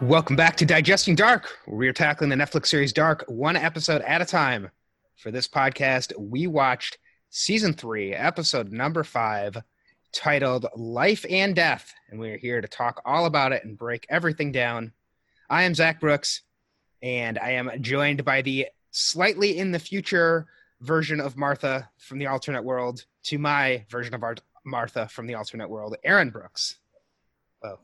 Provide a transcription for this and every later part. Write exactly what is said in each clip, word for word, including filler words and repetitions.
Welcome back to Digesting Dark, where we are tackling the Netflix series Dark one episode at a time. For this podcast, we watched season three, episode number five, titled Life and Death, and we are here to talk all about it and break everything down. I am Zach Brooks, and I am joined by the slightly in the future version of Martha from the alternate world to my version of Art- Martha from the alternate world, Aaron Brooks. Oh.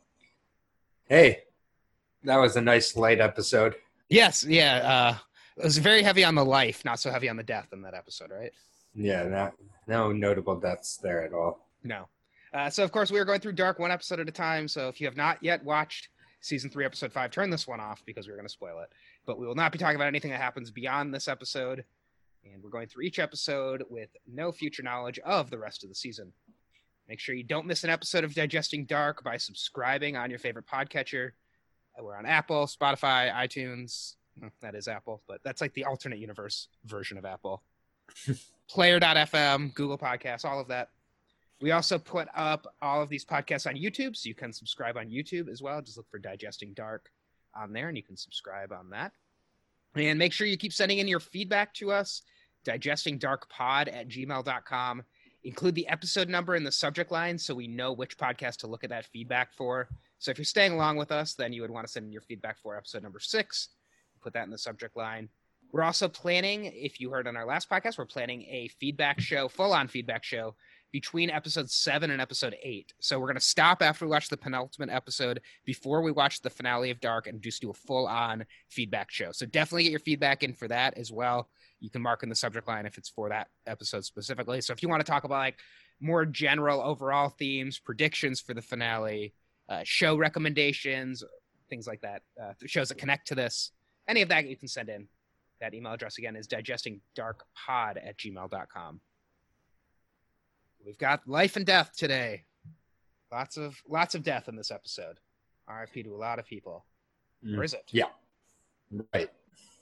Hey. That was a nice light episode. Yes, yeah. Uh, it was very heavy on the life, not so heavy on the death in that episode, right? Yeah, not, no notable deaths there at all. No. Uh, so, of course, we are going through Dark one episode at a time. So if you have not yet watched season three, episode five, turn this one off because we're going to spoil it. But we will not be talking about anything that happens beyond this episode. And we're going through each episode with no future knowledge of the rest of the season. Make sure you don't miss an episode of Digesting Dark by subscribing on your favorite podcatcher. We're on Apple, Spotify, iTunes. That is Apple, but that's like the alternate universe version of Apple. Player dot f m, Google Podcasts, all of that. We also put up all of these podcasts on YouTube, so you can subscribe on YouTube as well. Just look for Digesting Dark on there, and you can subscribe on that. And make sure you keep sending in your feedback to us, digestingdarkpod at gmail dot com. Include the episode number in the subject line so we know which podcast to look at that feedback for. So if you're staying along with us, then you would want to send in your feedback for episode number six. Put that in the subject line. We're also planning, if you heard on our last podcast, we're planning a feedback show, full-on feedback show, between episode seven and episode eight. So we're going to stop after we watch the penultimate episode before we watch the finale of Dark and just do a full-on feedback show. So definitely get your feedback in for that as well. You can mark in the subject line if it's for that episode specifically. So if you want to talk about like more general overall themes, predictions for the finale, uh, show recommendations, things like that, uh, shows that connect to this, any of that you can send in. That email address again is digestingdarkpod at gmail dot com. We've got life and death today. Lots of lots of death in this episode. R I P to a lot of people. Mm. Or is it? Yeah. Right.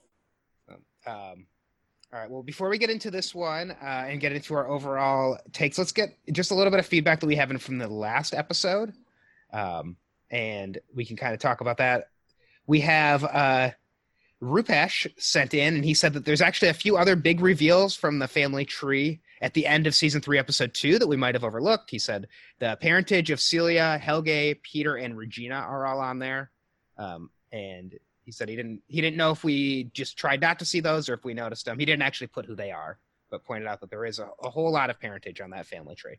Um, um, all right. Well, before we get into this one uh, and get into our overall takes, let's get just a little bit of feedback that we have in from the last episode. Um, and we can kind of talk about that. We have uh, Rupesh sent in, and he said that there's actually a few other big reveals from the family tree at the end of season three, episode two, that we might have overlooked. He said the parentage of Celia, Helge, Peter, and Regina are all on there. Um, and he said he didn't he didn't know if we just tried not to see those or if we noticed them. He didn't actually put who they are, but pointed out that there is a, a whole lot of parentage on that family tree.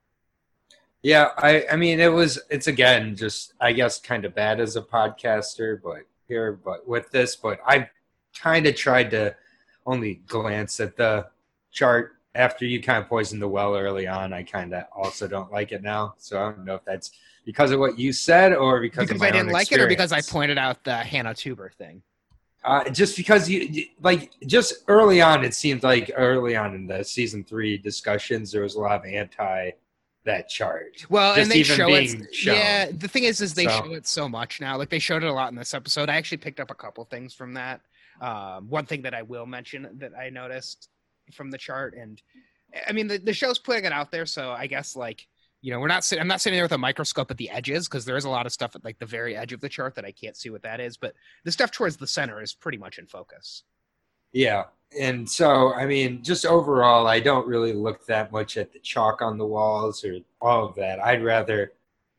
Yeah, I, I mean, it was, it's again, just, I guess, kind of bad as a podcaster, but here, but with this, but I kind of tried to only glance at the chart after you kind of poisoned the well early on. I kind of also don't like it now. So I don't know if that's because of what you said or because, because of my I didn't own like experience. it or because I pointed out the Hannah Tuber thing. Uh, just because you like just early on, it seemed like early on in the season three discussions, there was a lot of anti that chart. Well, just and they show it. shown. Yeah, the thing is, is they so. show it so much now. Like they showed it a lot in this episode. I actually picked up a couple things from that. Um, one thing that I will mention that I noticed from the chart, and I mean the, the show's putting it out there, so I guess like you know we're not sitting. I'm not sitting there with a microscope at the edges because there is a lot of stuff at like the very edge of the chart that I can't see what that is. But the stuff towards the center is pretty much in focus. Yeah. And so, I mean, just overall, I don't really look that much at the chalk on the walls or all of that. I'd rather,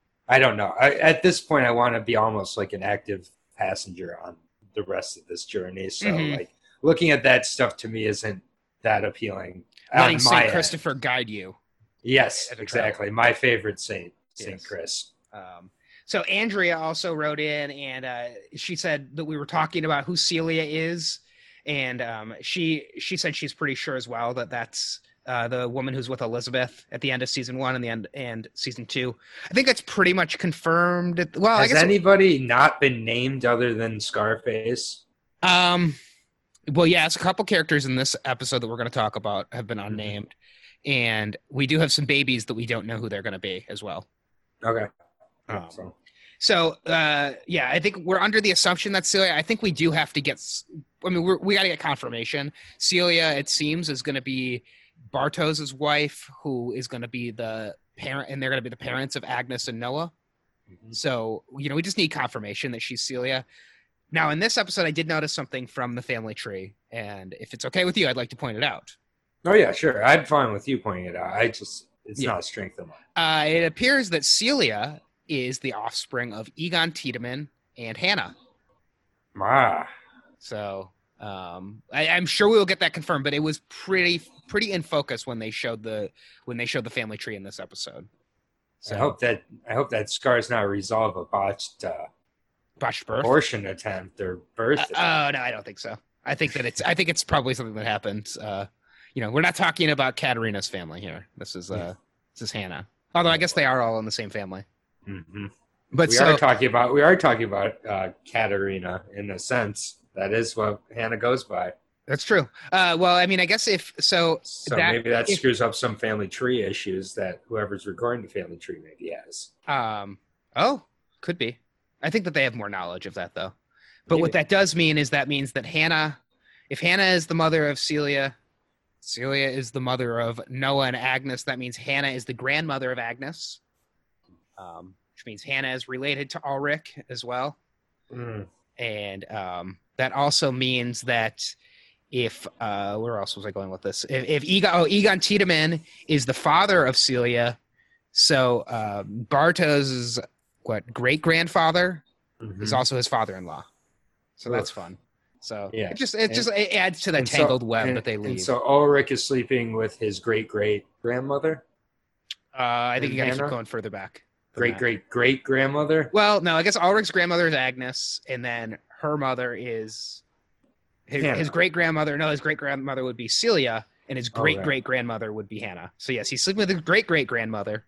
I don't know. I, at this point, I want to be almost like an active passenger on the rest of this journey. So, mm-hmm. like, looking at that stuff to me isn't that appealing. Letting Saint Christopher end. guide you. Yes, exactly. My favorite saint, Saint yes. Chris. Um, so Andrea also wrote in, and uh, she said that we were talking about who Celia is. And um, she she said she's pretty sure as well that that's uh, the woman who's with Elizabeth at the end of season one and the end and season two. I think that's pretty much confirmed. At, well, has I guess anybody it, not been named other than Scarface? Um, well, yeah, it's a couple characters in this episode that we're going to talk about have been unnamed, mm-hmm. and we do have some babies that we don't know who they're going to be as well. Okay. Um, so. So, uh, yeah, I think we're under the assumption that Celia, I think we do have to get, I mean, we're, we got to get confirmation. Celia, it seems, is going to be Bartos' wife, who is going to be the parent, and they're going to be the parents of Agnes and Noah. Mhm. So, you know, we just need confirmation that she's Celia. Now, in this episode, I did notice something from the family tree, and if it's okay with you, I'd like to point it out. Oh yeah, sure. I'm fine with you pointing it out. I just it's Yeah. not a strength of mine. Uh, it appears that Celia is the offspring of Egon Tiedemann and Hannah. Ah, So um, I, I'm sure we will get that confirmed, but it was pretty pretty in focus when they showed the when they showed the family tree in this episode. So I hope that I hope that scars not resolve a botched uh, botched birth. abortion attempt or birth. Uh, attempt. oh no, I don't think so. I think that it's I think it's probably something that happened. Uh, you know, we're not talking about Katerina's family here. This is uh, this is Hannah. Although I guess they are all in the same family. Mm-hmm. But we so, are talking about we are talking about uh, Katerina in a sense. That is what Hannah goes by. That's true. Uh, well, I mean, I guess if so, So that, maybe that if, screws up some family tree issues that whoever's recording the family tree maybe has. Um, oh, could be. I think that they have more knowledge of that though. But Maybe. what that does mean is that means that Hannah, if Hannah is the mother of Celia, Celia is the mother of Noah and Agnes. That means Hannah is the grandmother of Agnes, um, which means Hannah is related to Ulrich as well. Mm. And um, that also means that if uh, where else was I going with this? If, if Egon, oh, Egon Tiedemann is the father of Celia, so uh, Bartosz what great grandfather Mm-hmm. is also his father-in-law. So that's Oof. fun. So Yeah. it just it just it adds to the And so- tangled web and- that they And leave. so Ulrich is sleeping with his great great grandmother, uh, I think and you got to keep Hannah? going further back. than great that. great great grandmother. Well, no, I guess Ulrich's grandmother is Agnes, and then her mother is his, Hannah. his great grandmother. No, his great grandmother would be Celia, and his Oh, great right. great grandmother would be Hannah. So yes, he's sleeping with his great great grandmother.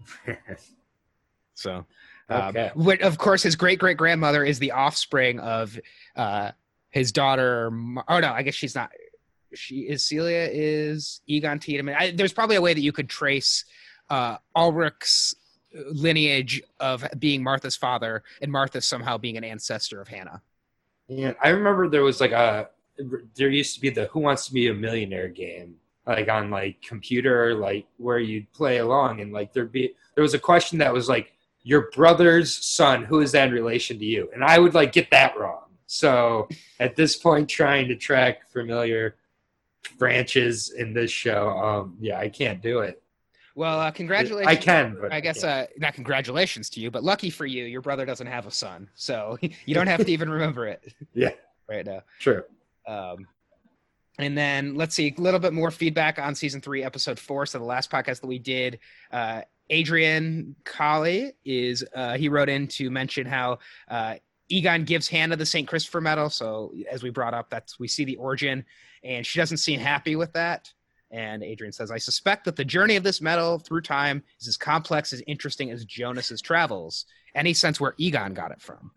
So, um, Okay. what, of course, his great great grandmother is the offspring of uh, his daughter. Mar- oh no, I guess she's not. She is Celia is Egon Tiedemann. I, there's probably a way that you could trace uh, Ulrich's lineage of being Martha's father, and Martha somehow being an ancestor of Hannah. Yeah, I remember there was like a there used to be the Who Wants to Be a Millionaire game, like on like computer, like where you'd play along, and like there'd be there was a question that was like your brother's son, who is that in relation to you? And I would like get that wrong. So at this point, trying to track familiar branches in this show, um, yeah, I can't do it. Well, uh, congratulations. I can, but I guess can't. uh, not congratulations to you, but lucky for you, your brother doesn't have a son, so you don't have to even remember it Yeah, right now. true. Um, and then let's see a little bit more feedback on season three, episode four. So the last podcast that we did, uh, Adrian Colley is uh, he wrote in to mention how uh, Egon gives Hannah the Saint Christopher medal. So as we brought up, that's we see the origin, and she doesn't seem happy with that. And Adrian says, I suspect that the journey of this medal through time is as complex, as interesting as Jonas's travels. Any sense where Egon got it from?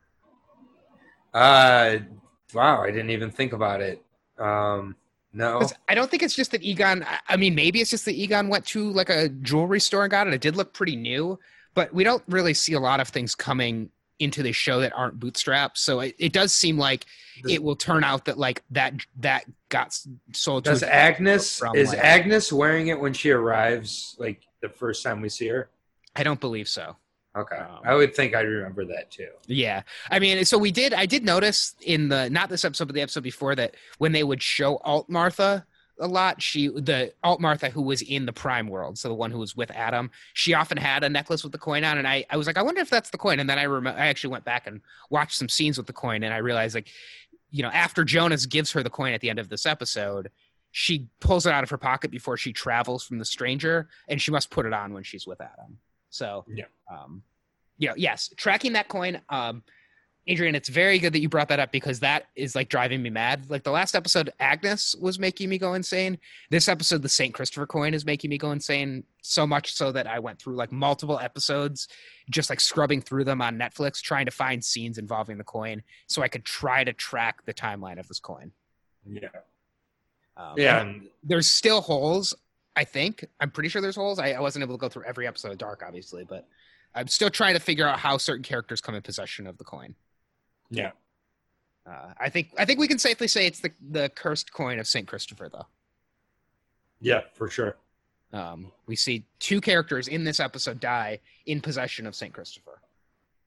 Uh, wow, I didn't even think about it. Um, no, 'Cause I don't think it's just that Egon. I- I mean, maybe it's just that Egon went to like a jewelry store and got it. It did look pretty new, but we don't really see a lot of things coming into the show that aren't bootstrapped. So it, it does seem like Does- it will turn out that like that that got s- sold to Does a- Agnes from, is like- Agnes wearing it when she arrives? Like the first time we see her? I don't believe so. Okay, Um, I would think I'd remember that too. Yeah. I mean, so we did, I did notice in the, not this episode, but the episode before that, when they would show Alt Martha a lot, she, the Alt Martha who was in the Prime world, so the one who was with Adam, she often had a necklace with the coin on. And I, I was like, I wonder if that's the coin. And then I remember, I actually went back and watched some scenes with the coin. And I realized like, you know, after Jonas gives her the coin at the end of this episode, she pulls it out of her pocket before she travels from the stranger, and she must put it on when she's with Adam. So, Yeah. um, you know, yes, tracking that coin. Um, Adrian, it's very good that you brought that up because that is like driving me mad. Like the last episode, Agnes was making me go insane. This episode, the Saint Christopher coin is making me go insane, so much so that I went through like multiple episodes, just like scrubbing through them on Netflix, trying to find scenes involving the coin so I could try to track the timeline of this coin. Yeah, Um, yeah, and There's still holes, I think. I'm pretty sure there's holes. I, I wasn't able to go through every episode of Dark, obviously, but I'm still trying to figure out how certain characters come in possession of the coin. yeah. Uh, I think I think we can safely say it's the, the cursed coin of Saint Christopher, though. Yeah, for sure. Um, we see two characters in this episode die in possession of Saint Christopher.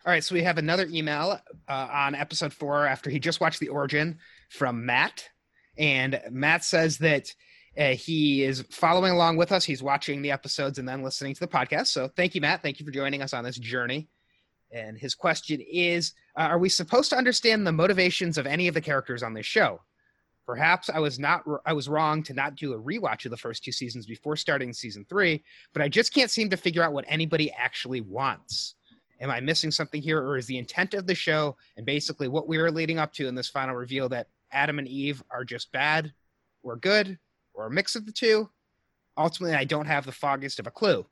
All right, so we have another email uh, on episode four after he just watched The Origin from Matt. And Matt says that uh, he is following along with us. He's watching the episodes and then listening to the podcast. So thank you, Matt. Thank you for joining us on this journey. And his question is, uh, are we supposed to understand the motivations of any of the characters on this show? Perhaps I was not I was wrong to not do a rewatch of the first two seasons before starting season three, but I just can't seem to figure out what anybody actually wants. Am I missing something here, or is the intent of the show and basically what we were leading up to in this final reveal that Adam and Eve are just bad or good or a mix of the two? Ultimately, I don't have the foggiest of a clue.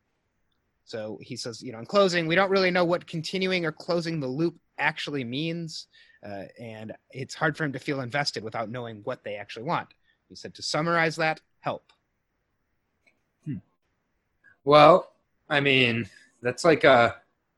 So he says, you know, in closing, we don't really know what continuing or closing the loop actually means. Uh, and it's hard for him to feel invested without knowing what they actually want. He said, to summarize that, help. Hmm. Well, I mean, that's like a,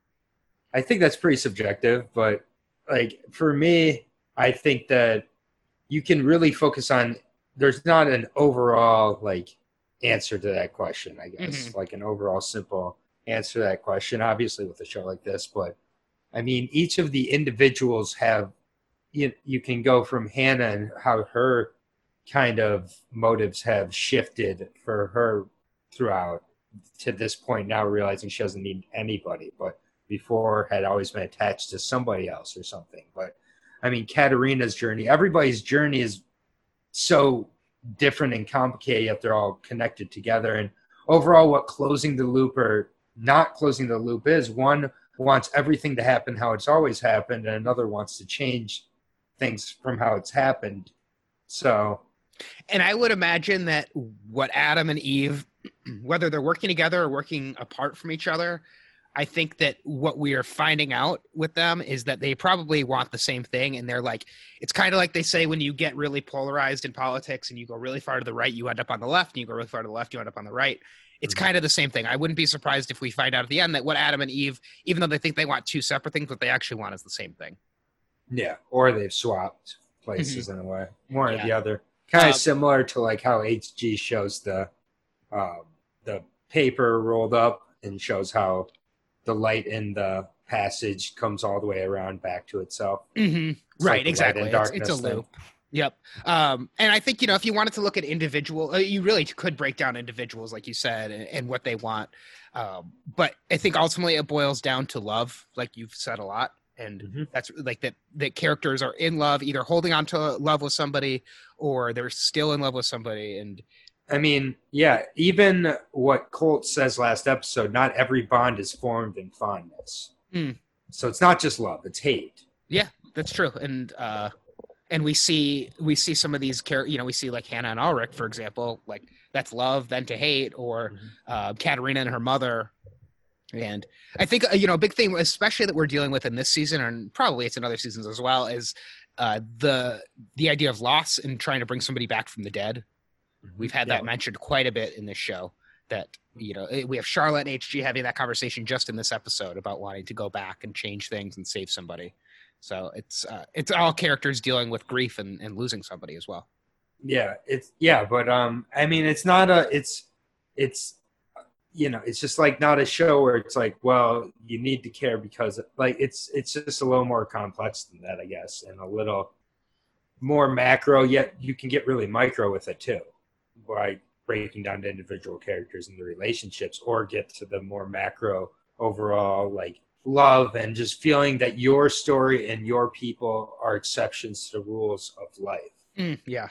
I think that's pretty subjective, but like for me, I think that you can really focus on, there's not an overall like answer to that question, I guess, mm-hmm. like an overall simple answer to that question, obviously with a show like this, but I mean, each of the individuals have, you, you can go from Hannah and how her kind of motives have shifted for her throughout to this point now, realizing she doesn't need anybody, but before had always been attached to somebody else or something. But I mean, Katerina's journey, everybody's journey is so different and complicated, yet they're all connected together. And overall, what closing the loop or not closing the loop is, one wants everything to happen how it's always happened, and another wants to change things from how it's happened. So, and I would imagine that what Adam and Eve, whether they're working together or working apart from each other, I think that what we are finding out with them is that they probably want the same thing. And they're like, it's kind of like they say when you get really polarized in politics and you go really far to the right, you end up on the left, and you go really far to the left, you end up on the right. It's mm-hmm. kind of the same thing. I wouldn't be surprised if we find out at the end that what Adam and Eve, even though they think they want two separate things, what they actually want is the same thing. Yeah. Or they've swapped places mm-hmm. in a way, one yeah. or the other. Kind of um, similar to like how H G shows the, um, the paper rolled up and shows how the light in the passage comes all the way around back to itself. Mm-hmm. It's right, like exactly. It's, it's a loop. Thing. Yep. Um, and I think, you know, if you wanted to look at individual, uh, you really could break down individuals, like you said, and, and what they want. Um, but I think ultimately it boils down to love, like you've said a lot. And mm-hmm. that's like that, that characters are in love, either holding on to love with somebody or they're still in love with somebody. And I mean, yeah, even what Colt says last episode, not every bond is formed in fondness. Mm. So it's not just love, it's hate. Yeah, that's true. And uh, and we see we see some of these characters, you know, we see like Hannah and Ulrich, for example, like that's love then to hate, or mm-hmm. uh, Katerina and her mother. And I think, uh, you know, a big thing, especially that we're dealing with in this season, and probably it's in other seasons as well, is uh, the the idea of loss and trying to bring somebody back from the dead. We've had yeah. that mentioned quite a bit in this show, that, you know, we have Charlotte and H G having that conversation just in this episode about wanting to go back and change things and save somebody. So it's uh, it's all characters dealing with grief and, and losing somebody as well. Yeah, it's yeah, but um, I mean, it's not a it's it's you know, it's just like not a show where it's like, well, you need to care because like it's it's just a little more complex than that, I guess, and a little more macro. Yet you can get really micro with it too, by breaking down to individual characters and the relationships, or get to the more macro overall, like love and just feeling that your story and your people are exceptions to the rules of life. Mm, yeah.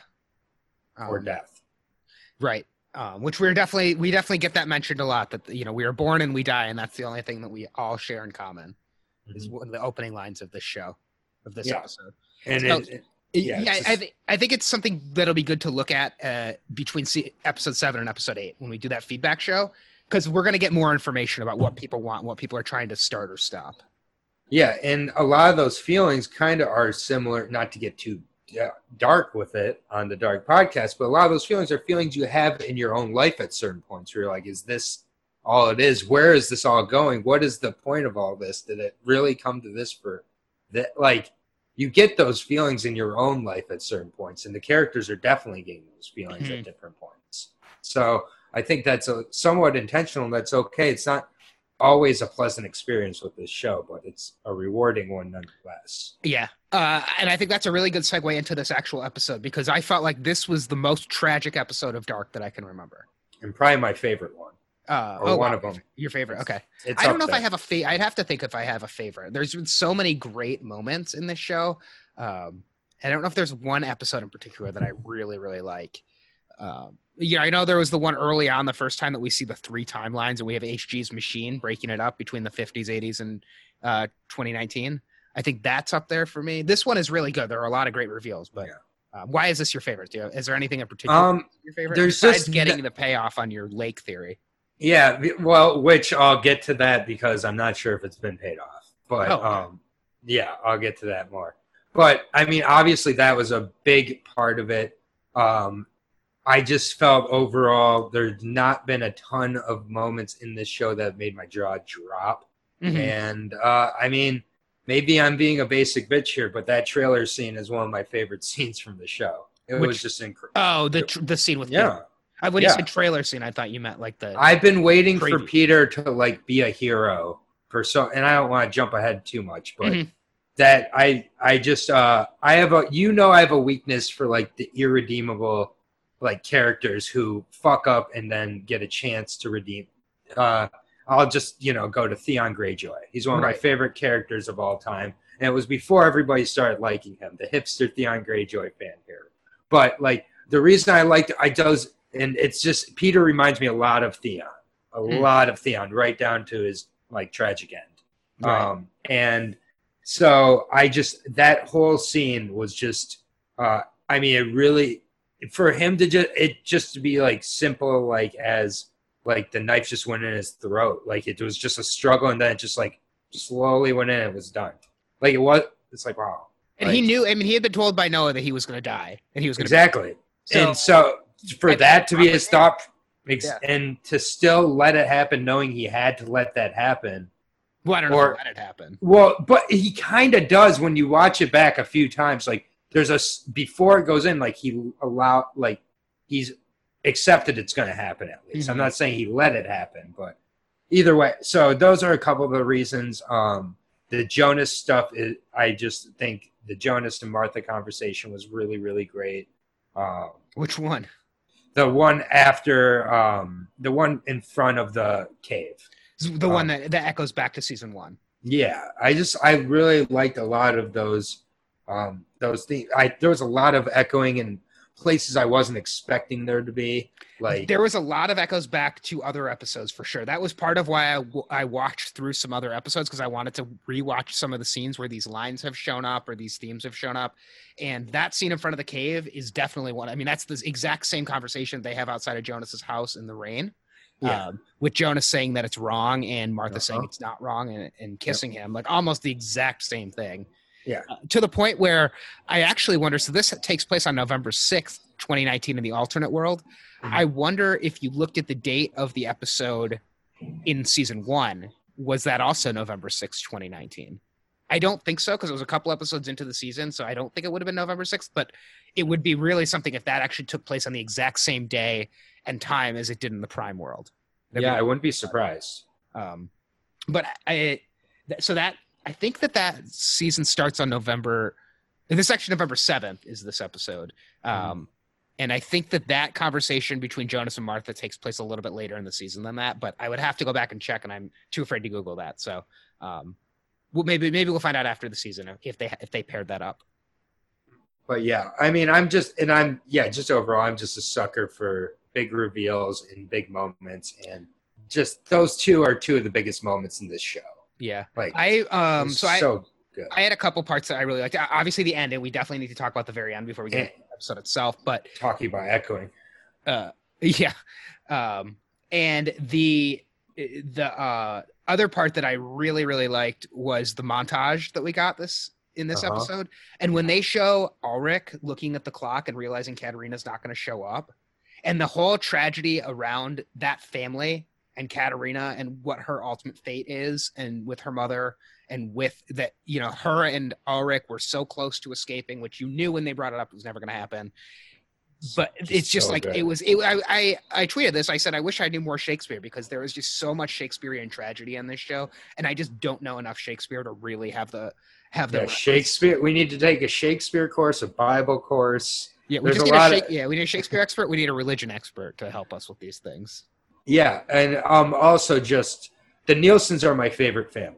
Um, or death. Right. Um, which we're definitely, we definitely get that mentioned a lot, that, you know, we are born and we die. And that's the only thing that we all share in common mm-hmm. is one of the opening lines of this show, of this yeah. episode. And so, it, it, yeah, yeah just... I, th- I think it's something that'll be good to look at uh, between C- episode seven and episode eight when we do that feedback show, because we're going to get more information about what people want, what people are trying to start or stop. Yeah, and a lot of those feelings kind of are similar, not to get too dark with it on the Dark Podcast, but a lot of those feelings are feelings you have in your own life at certain points where you're like, is this all it is? Where is this all going? What is the point of all this? Did it really come to this for that? Like, you get those feelings in your own life at certain points, and the characters are definitely getting those feelings mm-hmm. at different points. So I think that's a, somewhat intentional, and that's okay. It's not always a pleasant experience with this show, but it's a rewarding one nonetheless. Yeah. Uh, and I think that's a really good segue into this actual episode, because I felt like this was the most tragic episode of Dark that I can remember. And probably my favorite one. Uh, or oh, one wow. of them. Your favorite. Okay. It's I don't know there. if I have a fa- I'd have to think if I have a favorite. There's been so many great moments in this show. Um, I don't know if there's one episode in particular that I really, really like. Um, yeah, I know there was the one early on, the first time that we see the three timelines, and we have H G's machine breaking it up between the fifties, eighties, and uh, twenty nineteen. I think that's up there for me. This one is really good. There are a lot of great reveals, but Yeah. um, why is this your favorite? Do you, is there anything in particular Um, your favorite? there's Besides just getting n- the payoff on your lake theory. Yeah, well, which I'll get to that because I'm not sure if it's been paid off. But Oh, okay. um, yeah, I'll get to that more. But I mean, obviously, that was a big part of it. Um, I just felt overall there's not been a ton of moments in this show that made my jaw drop. Mhm. And uh, I mean, maybe I'm being a basic bitch here, but that trailer scene is one of my favorite scenes from the show. It Which- was just incredible. Oh, the tr- the scene with Yeah. Peter. Uh, when you Yeah. said trailer scene, I thought you meant like the. I've been waiting for Preview. Peter to like be a hero for so, and I don't want to jump ahead too much, but Mhm. that I I just uh I have a you know I have a weakness for like the irredeemable like characters who fuck up and then get a chance to redeem. Uh, I'll just you know go to Theon Greyjoy. He's one of my Right. favorite characters of all time, and it was before everybody started liking him. The hipster Theon Greyjoy fan here, but like the reason I liked I does. And it's just Peter reminds me a lot of Theon, a Hmm. lot of Theon, right down to his like tragic end. Right. Um, and so I just that whole scene was just, uh, I mean, it really for him to just it just to be like simple, like as like the knife just went in his throat, like it was just a struggle, and then it just like slowly went in, and it was done. Like it was, it's like wow. and like, he knew. I mean, he had been told by Noah that he was going to die, and he was going to. exactly. So- and so for I- that to be his thought ex- Yeah. and to still let it happen knowing he had to let that happen. Well, I don't know or- if let it happen. Well, but he kind of does when you watch it back a few times. Like there's a s- before it goes in, like he allow like he's accepted it's going to happen at least. Mhm. I'm not saying he let it happen, but either way. So those are a couple of the reasons. Um, the Jonas stuff is, I just think the Jonas and Martha conversation was really, really great. Um, Which one? the one after um the one in front of the cave. The one Um, that that echoes back to season one. Yeah, I just I really liked a lot of those um those things. I there was a lot of echoing in places I wasn't expecting there to be. Like There was a lot of echoes back to other episodes for sure. That was part of why I, w- I watched through some other episodes, because I wanted to rewatch some of the scenes where these lines have shown up or these themes have shown up. And that scene in front of the cave is definitely one. I mean, that's the exact same conversation they have outside of Jonas's house in the rain. Yeah. Um, with Jonas saying that it's wrong and Martha Uh-huh. saying it's not wrong, and, and kissing him, like almost the exact same thing. Yeah. Uh, to the point where I actually wonder, so this takes place on November sixth, twenty nineteen in the alternate world. Mhm. I wonder if you looked at the date of the episode in season one, was that also November sixth, twenty nineteen? I don't think so, because it was a couple episodes into the season, so I don't think it would have been November sixth, but it would be really something if that actually took place on the exact same day and time as it did in the Prime world. That'd yeah, be- I wouldn't be surprised. um, but I, th- so that I think that that season starts on November. This actually November seventh is this episode, um, and I think that that conversation between Jonas and Martha takes place a little bit later in the season than that. But I would have to go back and check, and I'm too afraid to Google that. So, um, well, maybe maybe we'll find out after the season if they if they paired that up. But yeah, I mean, I'm just, and I'm, yeah, just overall, I'm just a sucker for big reveals and big moments. And just those two are two of the biggest moments in this show. Yeah, Like, I um, it's so I so good. I had a couple parts that I really liked. Obviously, the end, and we definitely need to talk about the very end before we get Yeah. into the episode itself. But Talking about echoing. uh yeah um and the the uh other part that I really really liked was the montage that we got this in this Uh-huh. episode, and when they show Ulrich looking at the clock and realizing Katerina's not going to show up, and the whole tragedy around that family and Katerina and what her ultimate fate is, and with her mother, and with that, you know, her and Ulrich were so close to escaping, which you knew when they brought it up it was never going to happen. but Just it's just so like good. it was. It, I, I I tweeted this. I said I wish I knew more Shakespeare because there was just so much Shakespearean tragedy on this show, and I just don't know enough Shakespeare to really have the have the Yeah, reference. Shakespeare. We need to take a Shakespeare course, a Bible course. Yeah, we There's just a need a lot Shake, of yeah we need a Shakespeare expert. We need a religion expert to help us with these things. yeah, and um, also just the Nielsen's are my favorite family.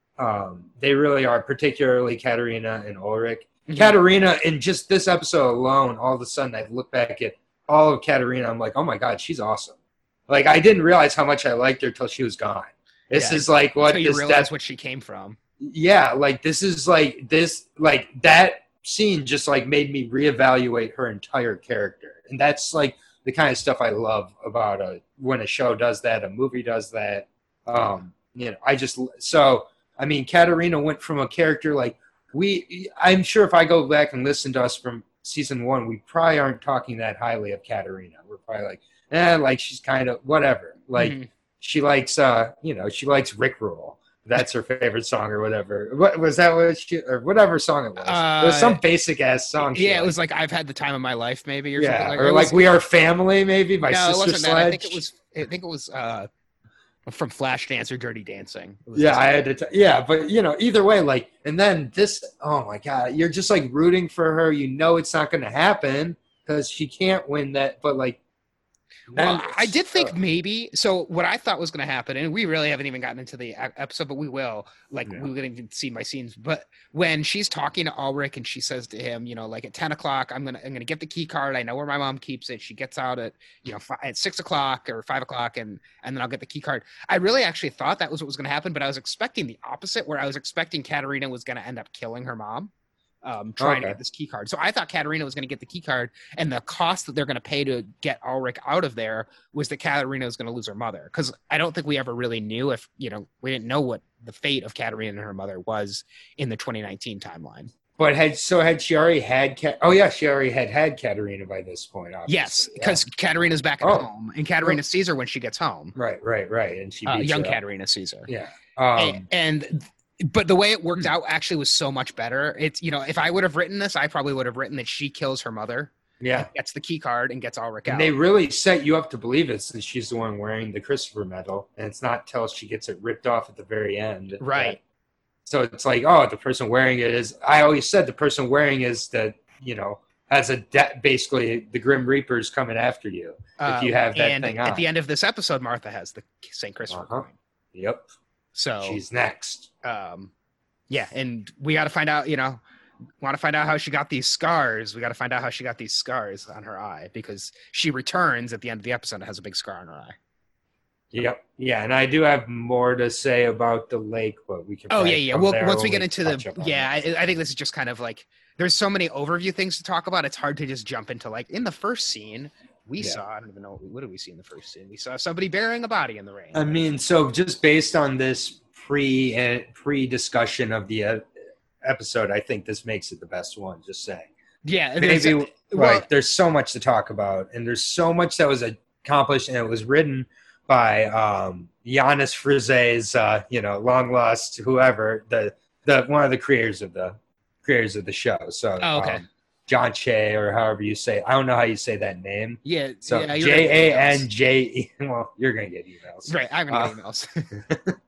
Um, they really are, particularly Katerina and Ulrich. Mhm. Katerina, in just this episode alone, all of a sudden I look back at all of Katerina. I'm like, oh my god, she's awesome. Like I didn't realize how much I liked her till she was gone. This Yeah, is like what Until you this realize death what she came from. yeah, like this is like this like that scene just like made me reevaluate her entire character. And that's like the kind of stuff I love about a when a show does that, a movie does that. Um, you know, I just so I mean Katerina went from a character like we I'm sure if I go back and listen to us from season one, we probably aren't talking that highly of Katerina. We're probably like, eh, like she's kind of whatever. Like Mhm. she likes uh, you know, she likes Rickroll. That's her favorite song or whatever. What was that? What she or whatever song it was? Uh, it was some basic ass song. she Yeah, it was liked. like I've had the time of my life, maybe, or yeah, something like. or It like was, We Are Family, maybe by no, it Sister wasn't Sledge. that. I think it was. I think it was uh, from Flashdance or Dirty Dancing. It was Yeah, just- I had to. T- yeah, but you know, either way, like, and then this. Oh my god, you're just like rooting for her. You know, it's not going to happen because she can't win that. But like, Well, then I it's- did think uh, maybe. So what I thought was going to happen, and we really haven't even gotten into the e- episode, but we will. Like Yeah. we're going to see my scenes. But when she's talking to Ulrich and she says to him, you know, like at ten o'clock, I'm gonna I'm gonna get the key card. I know where my mom keeps it. She gets out at you know fi- at six o'clock or five o'clock, and and then I'll get the key card. I really actually thought that was what was going to happen, but I was expecting the opposite, where I was expecting Katerina was going to end up killing her mom. Um, trying to Okay. get this key card. So I thought Katerina was going to get the key card, and the cost that they're going to pay to get Ulrich out of there was that Katerina was going to lose her mother. Because I don't think we ever really knew if, you know, we didn't know what the fate of Katerina and her mother was in the twenty nineteen timeline. But had so had she already had Kat? Oh yeah, she already had had Katerina by this point. Obviously. Yes, Yeah. because Katerina's back at Oh. home, and Katerina sees her when she gets home. right, right, right, and she Uh, beats young her up. Katerina sees her. Yeah. Um, and, and but the way it worked out actually was so much better. It's, you know, if I would have written this, I probably would have written that she kills her mother, yeah. gets the key card, and gets Ulrich And out. they really set you up to believe it since she's the one wearing the Christopher medal, and it's not till she gets it ripped off at the very end. Right. So it's like, oh, the person wearing it is. I always said the person wearing is the, you know, has a de- basically the Grim Reaper's coming after you if you have that and thing at on. the end of this episode, Martha has the Saint Christopher Uh-huh. coin. Yep, So she's next. um, yeah, and we got to find out. You know, want to find out how she got these scars. We got to find out how she got these scars on her eye because she returns at the end of the episode and has a big scar on her eye. Yep, yeah, and I do have more to say about the lake, but we can. Oh probably yeah, yeah. come Well, there once when we get into touch up the on yeah, it. I, I think this is just kind of like there's so many overview things to talk about. It's hard to just jump into like in the first scene we Yeah. saw. I don't even know what did we see in the first scene. We saw somebody burying a body in the rain. I mean, so just based on this pre uh, pre discussion of the uh, episode, I think this makes it the best one. Just saying, yeah, there's- maybe well, right. There's so much to talk about, and there's so much that was accomplished, and it was written by um, Giannis Frize's, uh, you know, long lost whoever the the one of the creators of the creators of the show. So, Oh, okay. um, John Che, or however you say. I don't know how you say that name. yeah, So yeah, you're gonna J get A emails. N J E. Well, you're gonna get emails. Right, I'm gonna Uh, get emails.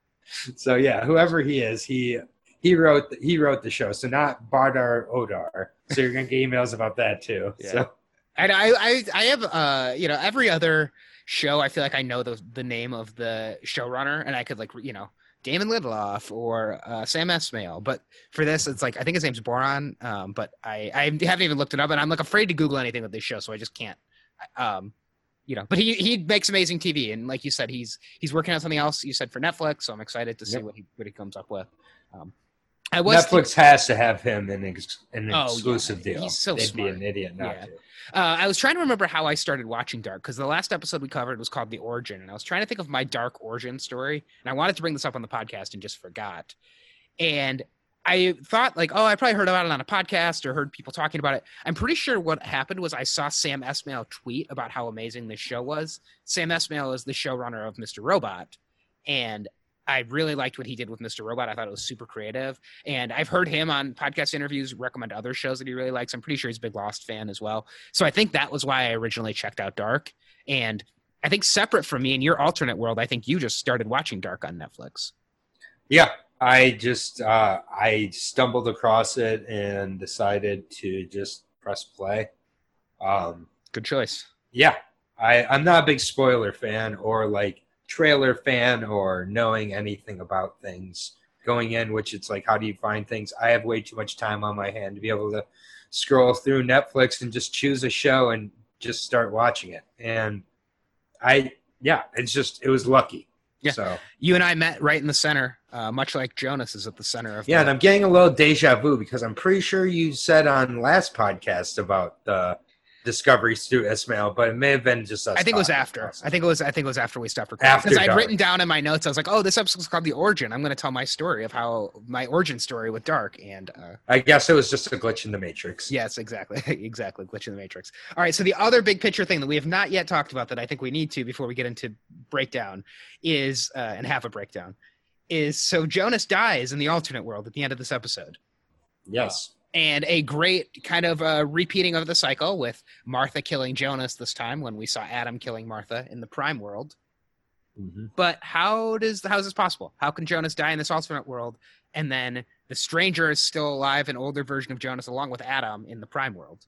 So yeah, whoever he is, he he wrote he wrote the show. So not Bardar Odar. So you're gonna get emails about that too. Yeah. So And I, I, I have, uh, you know, every other show, I feel like I know the the name of the showrunner, and I could like, you know, Damon Lindelof or uh, Sam Esmail. But for this, it's like I think his name's Boron. Um, but I, I haven't even looked it up, and I'm like afraid to Google anything with this show, so I just can't. Um, you know, but he he makes amazing T V, and like you said, he's he's working on something else. You said for Netflix, so I'm excited to see Yep. what he what he comes up with. Um, I was Netflix has to have him in ex- an Oh, yeah. exclusive deal. He's so They'd smart. be an idiot not Yeah. to. Uh, I was trying to remember how I started watching Dark because the last episode we covered was called The Origin, and I was trying to think of my Dark origin story, and I wanted to bring this up on the podcast and just forgot. And I thought like, oh, I probably heard about it on a podcast or heard people talking about it. I'm pretty sure what happened was I saw Sam Esmail tweet about how amazing this show was. Sam Esmail is the showrunner of Mister Robot, and I really liked what he did with Mister Robot. I thought it was super creative. And I've heard him on podcast interviews recommend other shows that he really likes. I'm pretty sure he's a big Lost fan as well. So I think that was why I originally checked out Dark. And I think separate from me in your alternate world, I think you just started watching Dark on Netflix. Yeah, I just uh, I stumbled across it and decided to just press play. Um, Good choice. Yeah, I, I'm not a big spoiler fan or like trailer fan or knowing anything about things going in, which it's like, how do you find things? I have way too much time on my hand to be able to scroll through Netflix and just choose a show and just start watching it. And I, yeah, it's just, it was lucky. Yeah. So you and I met right in the center, uh, much like Jonas is at the center of. Yeah. The- and I'm getting a little deja vu because I'm pretty sure you said on last podcast about the Discovery Stu Ismail, but it may have been just us. I think it was after. Also. I think it was. I think it was after we stopped recording. After Because I'd dark. written down in my notes, I was like, "Oh, this episode's called The Origin. I'm going to tell my story of how my origin story with Dark." And uh, I guess it was just a glitch in the Matrix. yes, exactly, exactly, glitch in the Matrix. All right. So the other big picture thing that we have not yet talked about that I think we need to before we get into breakdown is uh, and have a breakdown is so Jonas dies in the alternate world at the end of this episode. Yes. And a great kind of uh, repeating of the cycle with Martha killing Jonas this time when we saw Adam killing Martha in the Prime world. Mm-hmm. But how does how is this possible? How can Jonas die in this alternate world and then the stranger is still alive, an older version of Jonas, along with Adam in the Prime world?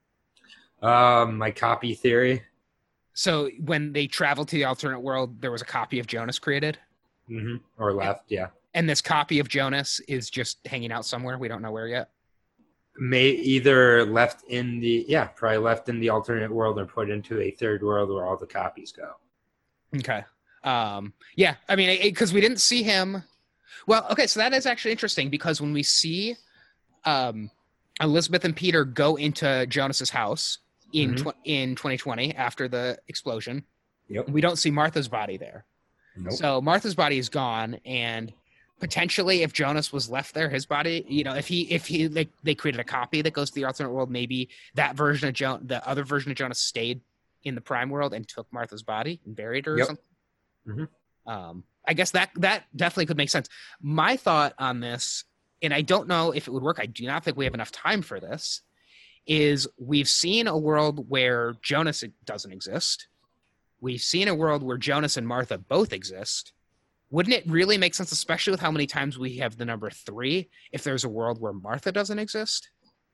Um, my copy theory. So when they traveled to the alternate world, there was a copy of Jonas created? Mm-hmm. Or left, yeah. And this copy of Jonas is just hanging out somewhere. We don't know where yet. May either left in the yeah probably left in the alternate world or put into a third world where all the copies go. Okay. Um yeah, I mean, because we didn't see him. Well, okay, so that is actually interesting because when we see um Elizabeth and Peter go into Jonas's house in Mhm. tw- in twenty twenty after the explosion, Yep. we don't see Martha's body there. Nope. So Martha's body is gone, and potentially if Jonas was left there, his body, you know, if he if he like they created a copy that goes to the alternate world, maybe that version of Jonas, the other version of Jonas, stayed in the Prime world and took Martha's body and buried her or Yep. something. Mhm. Um, I guess that that definitely could make sense. My thought on this, and I don't know if it would work, I do not think we have enough time for this, is we've seen a world where Jonas doesn't exist. We've seen a world where Jonas and Martha both exist. Wouldn't it really make sense, especially with how many times we have the number three, if there's a world where Martha doesn't exist?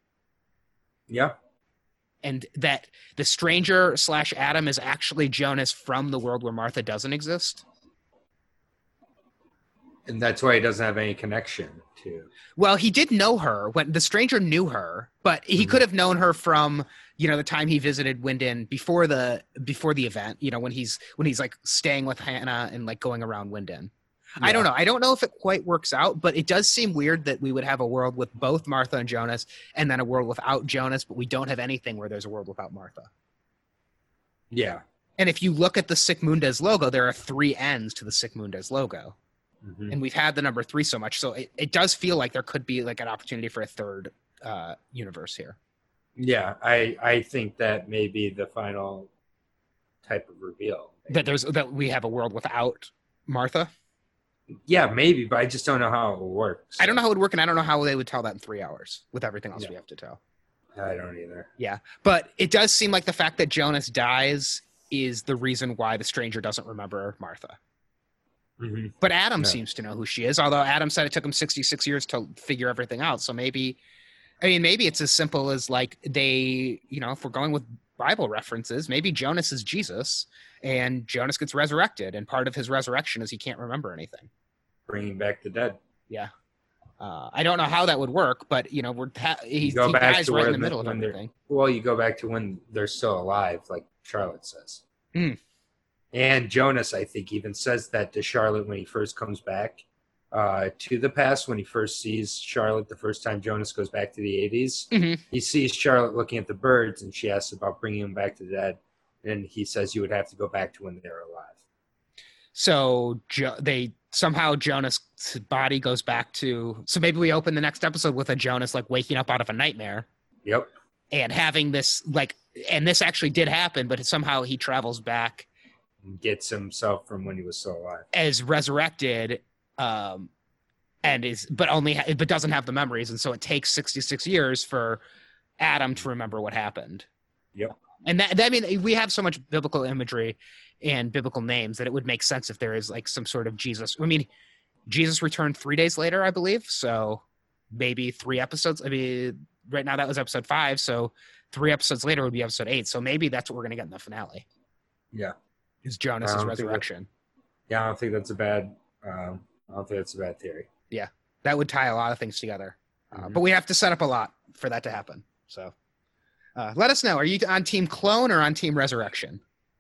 Yeah. And that the stranger slash Adam is actually Jonas from the world where Martha doesn't exist? And that's why he doesn't have any connection to. Well, he did know her when the stranger knew her, but he Mhm. could have known her from, you know, the time he visited Winden before the before the event, you know, when he's when he's like staying with Hannah and like going around Winden. I don't know. I don't know if it quite works out, but it does seem weird that we would have a world with both Martha and Jonas and then a world without Jonas, but we don't have anything where there's a world without Martha. Yeah. And if you look at the Sic Mundes logo, there are three ends to the Sic Mundes logo. Mhm. And we've had the number three so much. So it, it does feel like there could be like an opportunity for a third uh, universe here. Yeah, I I think that may be the final type of reveal. That there's that we have a world without Martha. Yeah, maybe, but I just don't know how it will work. I don't know how it would work, and I don't know how they would tell that in three hours with everything else Yeah. we have to tell. I don't either. Yeah, but it does seem like the fact that Jonas dies is the reason why the stranger doesn't remember Martha. Mm-hmm. But Adam No. seems to know who she is, although Adam said it took him sixty-six years to figure everything out. So maybe, I mean, maybe it's as simple as like they, you know, if we're going with Bible references, maybe Jonas is Jesus and Jonas gets resurrected. And part of his resurrection is he can't remember anything. Bringing back the dead. Yeah. Uh, I don't know how that would work, but, you know, we're ha- he, he go back dies to right where in the the- middle of when they're- everything. Well, you go back to when they're still alive, like Charlotte says. Mm. And Jonas, I think, even says that to Charlotte when he first comes back uh, to the past. When he first sees Charlotte the first time Jonas goes back to the eighties, Mhm. he sees Charlotte looking at the birds, and she asks about bringing him back to the dead. And he says you would have to go back to when they're alive. So jo- they somehow Jonas' body goes back to. So maybe we open the next episode with a Jonas like waking up out of a nightmare Yep. and having this like, and this actually did happen, but somehow he travels back gets himself from when he was still alive. As resurrected, um, and is but only ha- but doesn't have the memories, and so it takes sixty-six years for Adam to remember what happened. Yep. And that, that I mean, we have so much biblical imagery and biblical names that it would make sense if there is like some sort of Jesus. I mean, Jesus returned three days later, I believe. So maybe three episodes. I mean, right now that was episode five. So three episodes later would be episode eight. So maybe that's what we're going to get in the finale. Yeah. Is Jonas's resurrection. Yeah, I don't think that's a bad, um, I don't think that's a bad theory. Yeah. That would tie a lot of things together. Uh, Mm-hmm. But we have to set up a lot for that to happen. So uh, let us know. Are you on Team Clone or on Team Resurrection?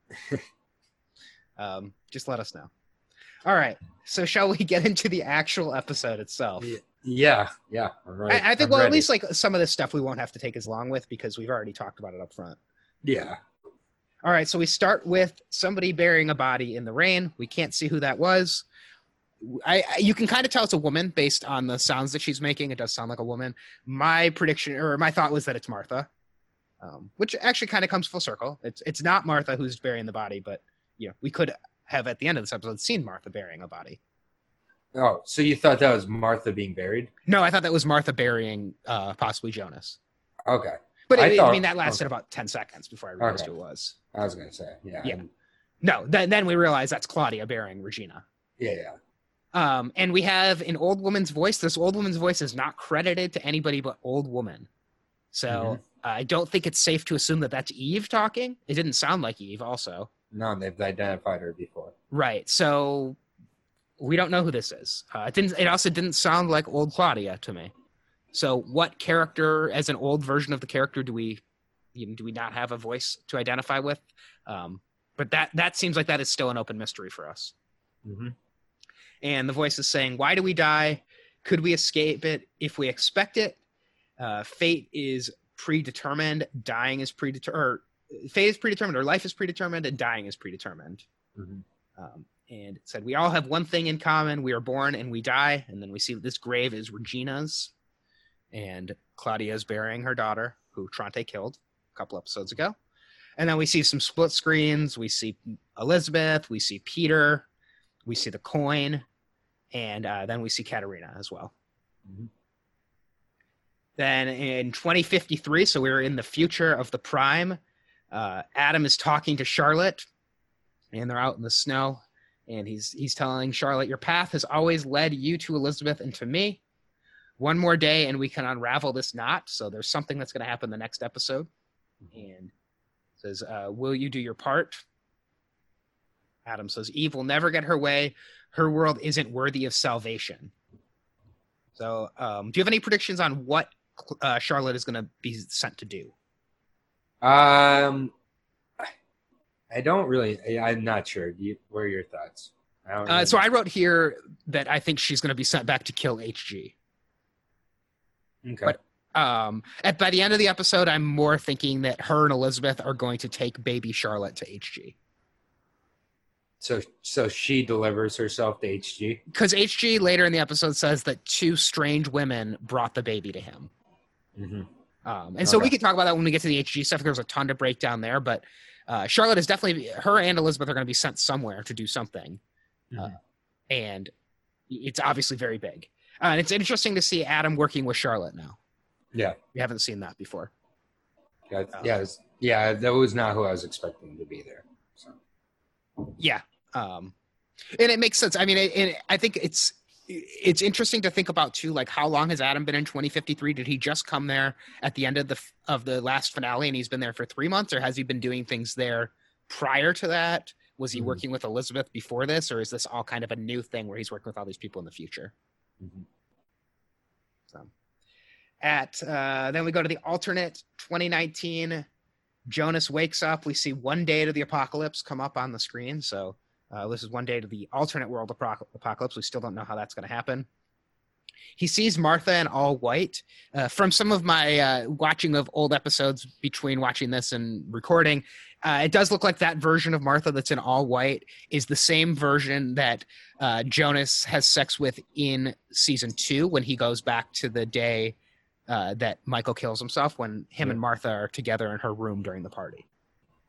um, just let us know. All right. So shall we get into the actual episode itself? Yeah. Yeah. All right. I, I think, I'm well, ready. at least like some of this stuff we won't have to take as long with because we've already talked about it up front. Yeah. All right. So we start with somebody burying a body in the rain. We can't see who that was. I, I you can kind of tell it's a woman based on the sounds that she's making. It does sound like a woman. My prediction or my thought was that it's Martha, um, which actually kind of comes full circle. It's it's not Martha who's burying the body, but you know we could have at the end of this episode seen Martha burying a body. Oh, so you thought that was Martha being buried? No, I thought that was Martha burying uh, possibly Jonas. Okay. But I it, I, thought- mean that lasted okay. about ten seconds before I realized Okay. who it was. I was going to say, yeah. Yeah. I'm- No, then then we realized that's Claudia burying Regina. Yeah, yeah. Um, and we have an old woman's voice. This old woman's voice is not credited to anybody but old woman. So Mhm. I don't think it's safe to assume that that's Eve talking. It didn't sound like Eve also. No, they've identified her before. Right. So we don't know who this is. Uh, it didn't, it also didn't sound like old Claudia to me. So what character as an old version of the character do we, you know, do we not have a voice to identify with? Um, but that, that seems like that is still an open mystery for us. Mm-hmm. And the voice is saying, why do we die? Could we escape it if we expect it? Uh, fate is predetermined. Dying is predetermined. Fate is predetermined, or life is predetermined, and dying is predetermined. Mm-hmm. Um, and it said, we all have one thing in common. We are born and we die. And then we see that this grave is Regina's. And Claudia is burying her daughter, who Tronte killed a couple episodes ago. And then we see some split screens. We see Elizabeth. We see Peter. We see the coin, and uh, then we see Katerina as well. Mhm. Then in twenty fifty-three, so we're in the future of the Prime, uh, Adam is talking to Charlotte, and they're out in the snow, and he's he's telling Charlotte, your path has always led you to Elizabeth and to me. One more day, and we can unravel this knot. So there's something that's going to happen the next episode. And says, uh, will you do your part? Adam says, Eve will never get her way. Her world isn't worthy of salvation. So um, do you have any predictions on what uh, Charlotte is going to be sent to do? Um, I don't really, I'm not sure. You, what are your thoughts? I don't Uh, really so know. I wrote here that I think she's going to be sent back to kill H G. Okay. but- Um, at, by the end of the episode, I'm more thinking that her and Elizabeth are going to take baby Charlotte to H G. So, so she delivers herself to H G. Because H G later in the episode says that two strange women brought the baby to him. Mm-hmm. Um, and so we Okay. can talk about that when we get to the H G stuff. There's a ton to break down there, but uh, Charlotte is definitely, her and Elizabeth are going to be sent somewhere to do something. Uh, and it's obviously very big. Uh, and it's interesting to see Adam working with Charlotte now. Yeah. We haven't seen that before. Yeah, Oh. yeah, it's- yeah, that was not who I was expecting to be there. So. Yeah. Um, and it makes sense. I mean, it, it, I think it's, it's interesting to think about too, like how long has Adam been in twenty fifty-three? Did he just come there at the end of the, of the last finale and he's been there for three months, or has he been doing things there prior to that? Was he Mhm. working with Elizabeth before this, or is this all kind of a new thing where he's working with all these people in the future? Mhm. So at, uh, then we go to the alternate twenty nineteen. Jonas wakes up. We see one day to the apocalypse come up on the screen. So uh, this is one day to the alternate world apoc- apocalypse. We still don't know how that's going to happen. He sees Martha in all white. Uh, from some of my uh, watching of old episodes between watching this and recording, uh, it does look like that version of Martha that's in all white is the same version that uh, Jonas has sex with in season two when he goes back to the day uh, that Michael kills himself, when him Yeah. and Martha are together in her room during the party.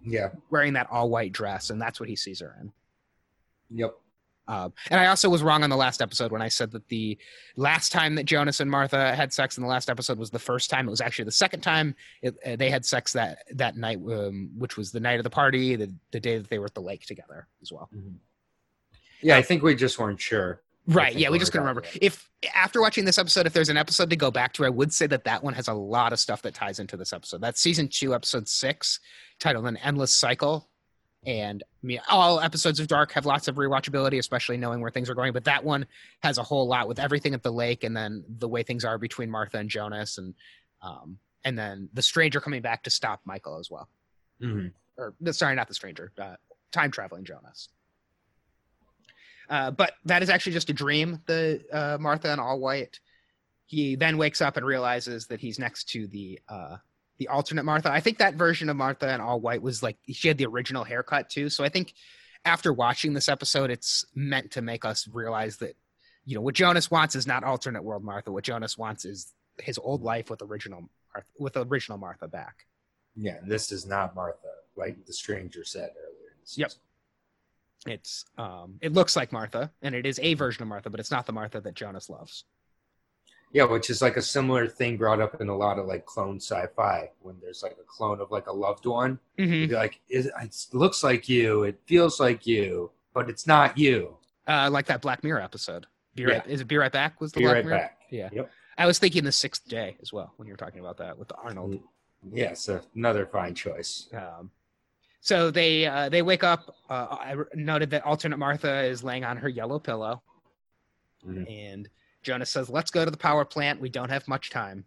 Yeah. wearing that all white dress, and that's what he sees her in. Yep. Um, and I also was wrong on the last episode when I said that the last time that Jonas and Martha had sex in the last episode was the first time. It was actually the second time it, uh, they had sex that that night, um, which was the night of the party, the, the day that they were at the lake together as well. Mm-hmm. Yeah, I think we just weren't sure. Right. Yeah, we just couldn't remember. If after watching this episode, if there's an episode to go back to, I would say that that one has a lot of stuff that ties into this episode. That's season two, episode six, titled "An Endless Cycle." And I mean, all episodes of Dark have lots of rewatchability, especially knowing where things are going. But that one has a whole lot with everything at the lake, and then the way things are between Martha and Jonas, and um, and then the stranger coming back to stop Michael as well. Mm-hmm. Or sorry, not the stranger, uh, time traveling Jonas. Uh, but that is actually just a dream. The uh, Martha in all white. He then wakes up and realizes that he's next to the. Uh, The alternate Martha. I think that version of Martha in all white was like, she had the original haircut too. So I think after watching this episode, it's meant to make us realize that, you know, what Jonas wants is not alternate world Martha. What Jonas wants is his old life with original Martha, with original Martha back. Yeah, this is not Martha, like the stranger said earlier. Yep. It's um, it looks like Martha, and it is a version of Martha, but it's not the Martha that Jonas loves. Yeah, which is like a similar thing brought up in a lot of like clone sci-fi when there's like a clone of like a loved one. Mm-hmm. You'd be like, it, it looks like you, it feels like you, but it's not you. Uh, like that Black Mirror episode. Be Yeah. right, is it Be Right Back? Was the Be Black right Mirror? back. Yeah. Yep. I was thinking The Sixth Day as well when you were talking about that with the Arnold. Yeah, so another fine choice. Um, so they uh, they wake up. Uh, I noted that alternate Martha is laying on her yellow pillow, Mhm. and Jonas says, "Let's go to the power plant. We don't have much time."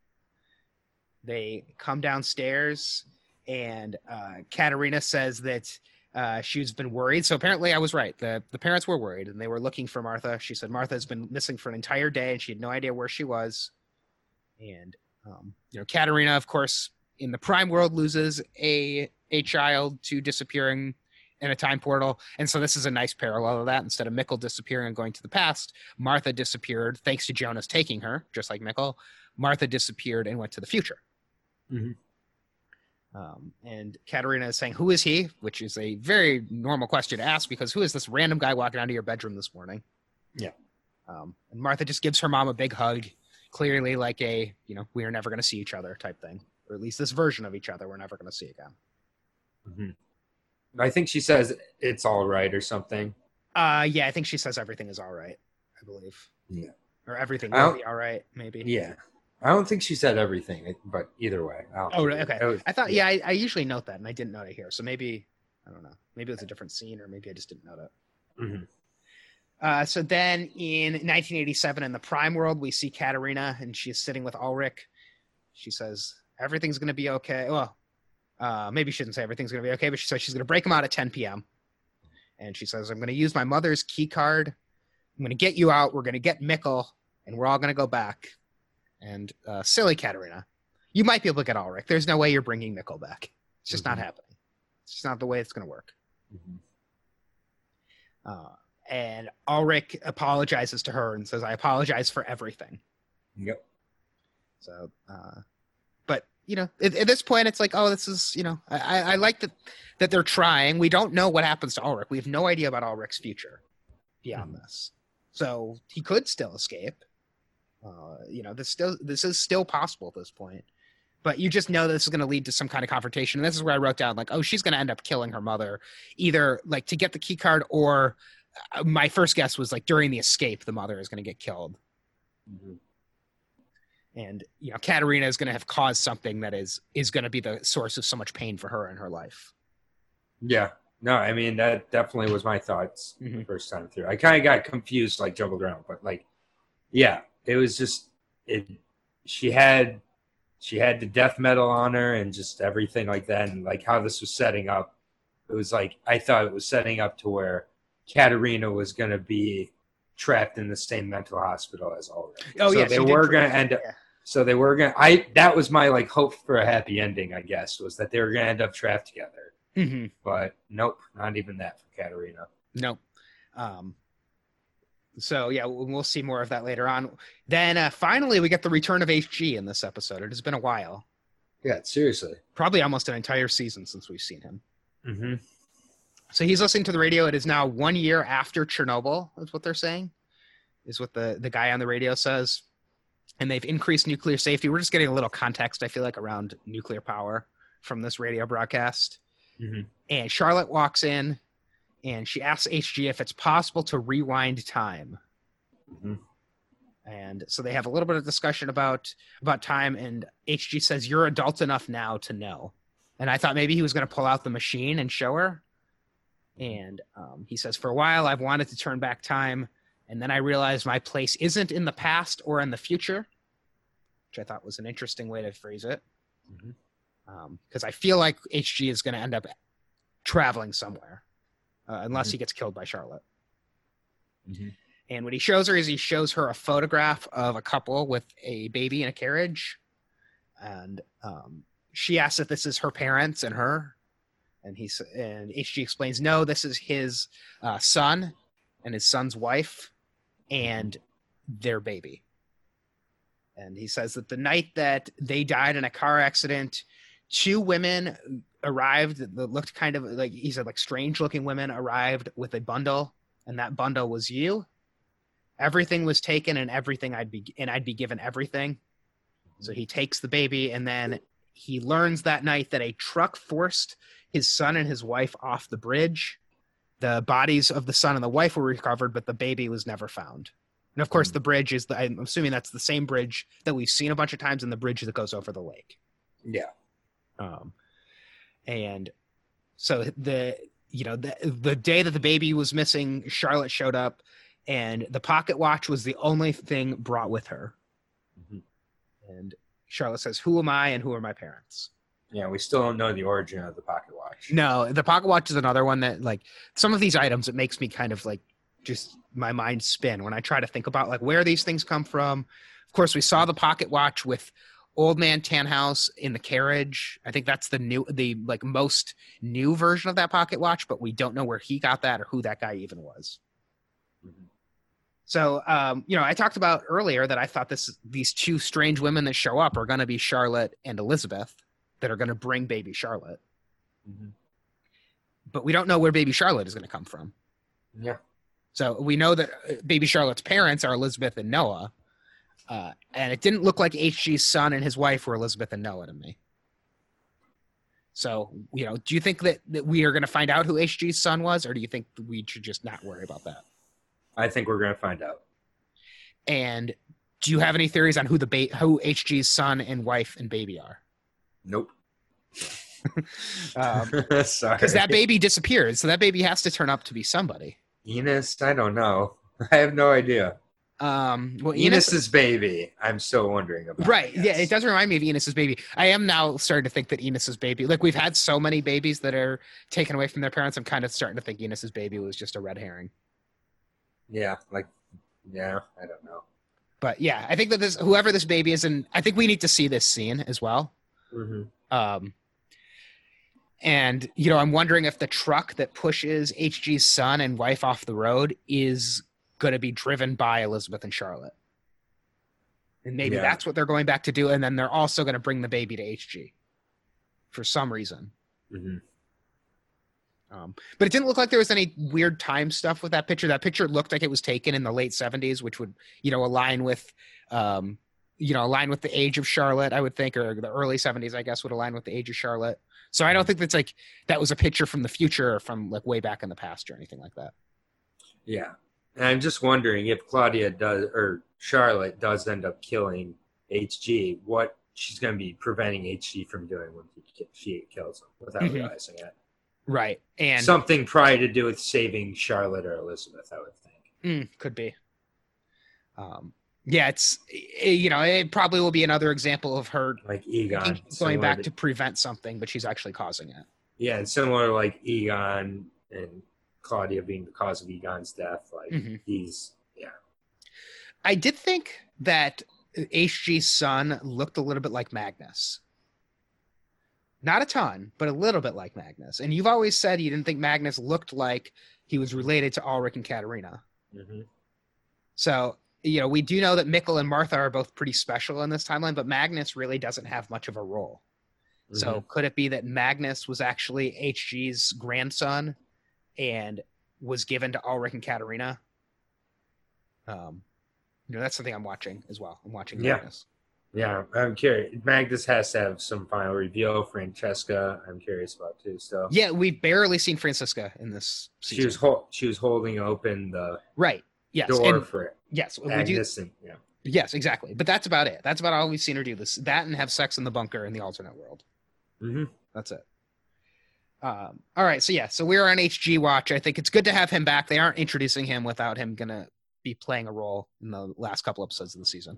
They come downstairs, and uh, Katerina says that uh, she's been worried. So apparently, I was right. the The parents were worried, and they were looking for Martha. She said Martha has been missing for an entire day, and she had no idea where she was. And um, you know, Katerina, of course, in the Prime world, loses a a child to disappearing in a time portal, and so this is a nice parallel of that. Instead of Mikkel disappearing and going to the past, Martha disappeared thanks to Jonas taking her, just like Mikkel. Martha disappeared and went to the future. Mm-hmm. Um, and Katerina is saying, "Who is he?" Which is a very normal question to ask, because who is this random guy walking out of your bedroom this morning? Yeah. Um, and Martha just gives her mom a big hug, clearly like a, you know, we are never going to see each other type thing, or at least this version of each other we're never going to see again. Mm-hmm. I think she says it's all right or something. Uh, yeah, I think she says everything is all right, I believe. Yeah. Or everything I will don't- be all right, maybe. Yeah. I don't think she said everything, but either way. I don't Oh, think really? it- Okay. it was- I thought, yeah, I, I usually note that, and I didn't note it here. So maybe, I don't know. Maybe it was a different scene, or maybe I just didn't note it. Mm-hmm. Uh, so then in nineteen eighty-seven, in the Prime world, we see Katerina, and she's sitting with Ulrich. She says, everything's going to be okay. Well, uh, maybe she shouldn't say everything's going to be okay, but she says she's going to break him out at ten p.m. And she says, I'm going to use my mother's key card. I'm going to get you out. We're going to get Mikkel, and we're all going to go back. And uh, silly Katerina, you might be able to get Ulrich. There's no way you're bringing Mikkel back. It's just Mm-hmm. not happening. It's just not the way it's going to work. Mm-hmm. Uh, and Ulrich apologizes to her and says, I apologize for everything. Yep. So, uh, but, you know, at, at this point, it's like, oh, this is, you know, I, I like that, that they're trying. We don't know what happens to Ulrich. We have no idea about Ulrich's future beyond Mhm. this. So he could still escape. Uh, you know, this still, this is still possible at this point. But you just know this is going to lead to some kind of confrontation. And this is where I wrote down, like, oh, she's going to end up killing her mother, either like to get the key card, or uh, my first guess was like during the escape, the mother is going to get killed. Mm-hmm. And, you know, Katerina is going to have caused something that is is going to be the source of so much pain for her in her life. Yeah. No, I mean, that definitely was my thoughts Mhm. the first time through. I kind of got confused, like jumbled around, but like, yeah, it was just, it, she had, she had the death metal on her and just everything like that. And like how this was setting up, it was like, I thought it was setting up to where Katerina was going to be trapped in the same mental hospital as Ulrich. Oh, so yeah, they she did were tra- going to end up, yeah. so they were going to, I, that was my like hope for a happy ending, I guess, was that they were going to end up trapped together. Mm-hmm. But nope, not even that for Katerina. No. Um, so, yeah, we'll, we'll see more of that later on. Then uh, finally, we get the return of H G in this episode. It has been a while. Yeah, seriously. Probably almost an entire season since we've seen him. Mm-hmm. So he's listening to the radio. It is now one year after Chernobyl, is what they're saying, is what the, the guy on the radio says. And they've increased nuclear safety. We're just getting a little context, I feel like, around nuclear power from this radio broadcast. Mm-hmm. And Charlotte walks in, and she asks H G if it's possible to rewind time. Mm-hmm. And so they have a little bit of discussion about, about time, and H G says, "You're adult enough now to know." And I thought maybe he was going to pull out the machine and show her. And um, he says, "For a while, I've wanted to turn back time, and then I realized my place isn't in the past or in the future," which I thought was an interesting way to phrase it. Because Mm-hmm. um, I feel like H G is going to end up traveling somewhere, uh, unless Mm-hmm. he gets killed by Charlotte. Mm-hmm. And what he shows her is he shows her a photograph of a couple with a baby in a carriage. And um, she asks if this is her parents and her. And he's and H G explains, no, this is his uh, son and his son's wife and their baby. And he says that the night that they died in a car accident, two women arrived that looked kind of like, he said, like strange looking women arrived with a bundle, and that bundle was you. Everything was taken, and everything I'd be and I'd be given everything. So he takes the baby, and then he learns that night that a truck forced his son and his wife off the bridge. The bodies of the son and the wife were recovered, but the baby was never found. And of course, Mm. the bridge is the, I'm assuming that's the same bridge that we've seen a bunch of times in the bridge that goes over the lake. Yeah. Um, and so the, you know, the, the day that the baby was missing, Charlotte showed up, and the pocket watch was the only thing brought with her. Mm-hmm. And Charlotte says, "Who am I and who are my parents?" Yeah, we still don't know the origin of the pocket watch. No, the pocket watch is another one that, like, some of these items, it makes me kind of like just my mind spin when I try to think about like where these things come from. Of course, we saw the pocket watch with Old Man Tannhaus in the carriage. I think that's the new, the like most new version of that pocket watch, but we don't know where he got that or who that guy even was. Mm-hmm. So, um, you know, I talked about earlier that I thought this these two strange women that show up are going to be Charlotte and Elizabeth, that are going to bring baby Charlotte. Mm-hmm. But we don't know where baby Charlotte is going to come from. Yeah. So we know that uh, baby Charlotte's parents are Elizabeth and Noah. Uh, and it didn't look like H G's son and his wife were Elizabeth and Noah to me. So, you know, do you think that, that we are going to find out who H G's son was, or do you think we should just not worry about that? I think we're going to find out. And do you have any theories on who the ba- who H G's son and wife and baby are? Nope. Um, Sorry. because that baby disappeared, so that baby has to turn up to be somebody. Enos, I don't know. I have no idea. Um, well, Enos, Enos's baby. I'm still wondering about. right? Yes. Yeah, it does remind me of Enos's baby. I am now starting to think that Enos's baby, like we've had so many babies that are taken away from their parents, I'm kind of starting to think Enos's baby was just a red herring. Yeah, like, yeah, I don't know. But yeah, I think that this whoever this baby is, and I think we need to see this scene as well. Mm-hmm. Um, and you know, I'm wondering if the truck that pushes H G's son and wife off the road is going to be driven by Elizabeth and Charlotte, and maybe Yeah. that's what they're going back to do. And then they're also going to bring the baby to H G for some reason. Mm-hmm. Um, but it didn't look like there was any weird time stuff with that picture. That picture looked like it was taken in the late seventies, which would, you know, align with, um, you know, align with the age of Charlotte, I would think, or the early seventies, I guess, would align with the age of Charlotte. So I don't think that's like, that was a picture from the future or from like way back in the past or anything like that. Yeah, and I'm just wondering if Claudia does or Charlotte does end up killing H G, what she's going to be preventing H G from doing when she, she kills him without Mhm. realizing it. Right. And Something probably to do with saving Charlotte or Elizabeth, I would think. mm, could be. Um, yeah, it's, eh, you know, it probably will be another example of her Like Egon. going similar back to prevent something, but she's actually causing it. Yeah, and similar like Egon and Claudia being the cause of Egon's death. Like Mhm. he's, yeah. I did think that H G's son looked a little bit like Magnus. Not a ton, but a little bit like Magnus. And you've always said you didn't think Magnus looked like he was related to Ulrich and Katerina. Mm-hmm. So, you know, we do know that Mikkel and Martha are both pretty special in this timeline, but Magnus really doesn't have much of a role. So Mhm. could it be that Magnus was actually H G's grandson and was given to Ulrich and Katarina? Um, you know, that's something I'm watching as well. I'm watching Yeah. Magnus. Yeah, I'm curious. Magnus has to have some final reveal. Francesca, I'm curious about too. So Yeah, we've barely seen Francisca in this season. she was hol- she was holding open the right. Yes, door and for yes, we do. Agnes, and yeah, Yes, exactly. But that's about it. That's about all we've seen her do. This, that, and have sex in the bunker in the alternate world. hmm That's it. Um, all right, so yeah, so we're on H G watch. I think it's good to have him back. They aren't introducing him without him gonna be playing a role in the last couple episodes of the season.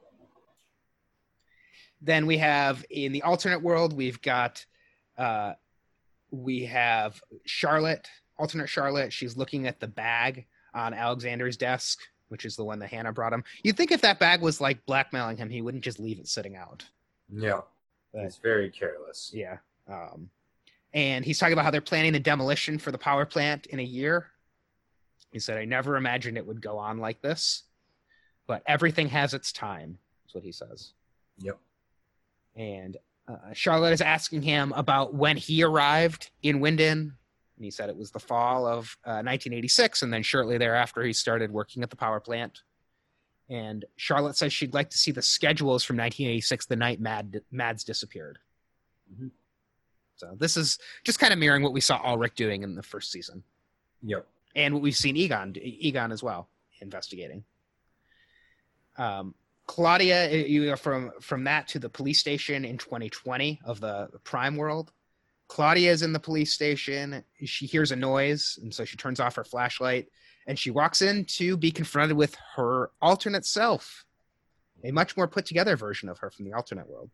Then we have in the alternate world, we've got uh, we have Charlotte, alternate Charlotte. She's looking at the bag on Alexander's desk, which is the one that Hannah brought him. You'd think if that bag was like blackmailing him, he wouldn't just leave it sitting out. yeah, But, he's very careless. yeah. Um, and he's talking about how they're planning the demolition for the power plant in a year. He said, I never imagined it would go on like this, but everything has its time, is what he says. Yep. And uh, Charlotte is asking him about when he arrived in Winden. And he said it was the fall of uh, nineteen eighty-six. And then shortly thereafter, he started working at the power plant. And Charlotte says she'd like to see the schedules from nineteen eighty-six, the night Mad, Mads disappeared. Mm-hmm. So this is just kind of mirroring what we saw Ulrich doing in the first season. Yep. And what we've seen Egon, Egon as well, investigating. Um, Claudia, you know, from from that to the police station in twenty twenty of the, the Prime world. Claudia is in the police station. She hears a noise, and so she turns off her flashlight, and she walks in to be confronted with her alternate self, a much more put together version of her from the alternate world.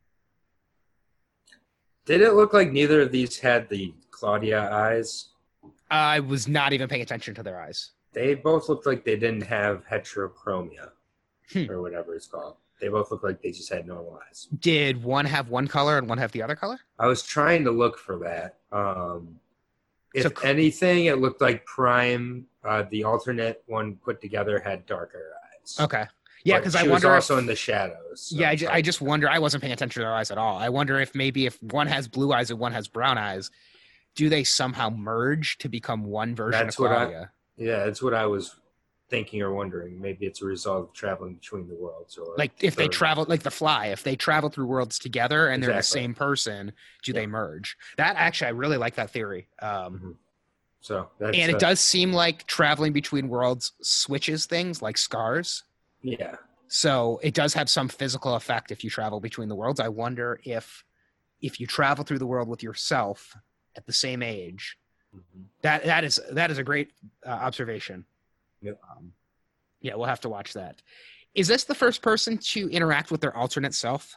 Did it look like neither of these had the Claudia eyes? I was not even paying attention to their eyes. They both looked like they didn't have heterochromia, Hmm. or whatever it's called. They both looked like they just had normal eyes. Did one have one color and one have the other color? I was trying to look for that. Um, if So- anything, it looked like Prime, uh, the alternate one put together, had darker eyes. Okay. Yeah, But because she I was wonder also if, in the shadows. so yeah, I it's just, like- I just wonder. I wasn't paying attention to their eyes at all. I wonder if maybe if one has blue eyes and one has brown eyes, do they somehow merge to become one version That's of what I- Claudia? yeah, that's what I was thinking or wondering. Maybe it's a result of traveling between the worlds, or Like if they or- travel, like the Fly, if they travel through worlds together and they're the Exactly. same person, do Yeah. they merge? That actually, I really like that theory. Um, Mhm. So that's and it uh, does seem like traveling between worlds switches things, like scars. yeah. So it does have some physical effect if you travel between the worlds. I wonder if if you travel through the world with yourself at the same age, Mhm. that that is that is a great uh, observation. Yep. Um, yeah, we'll have to watch that. Is this the first person to interact with their alternate self?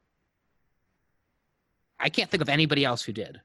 I can't think of anybody else who did.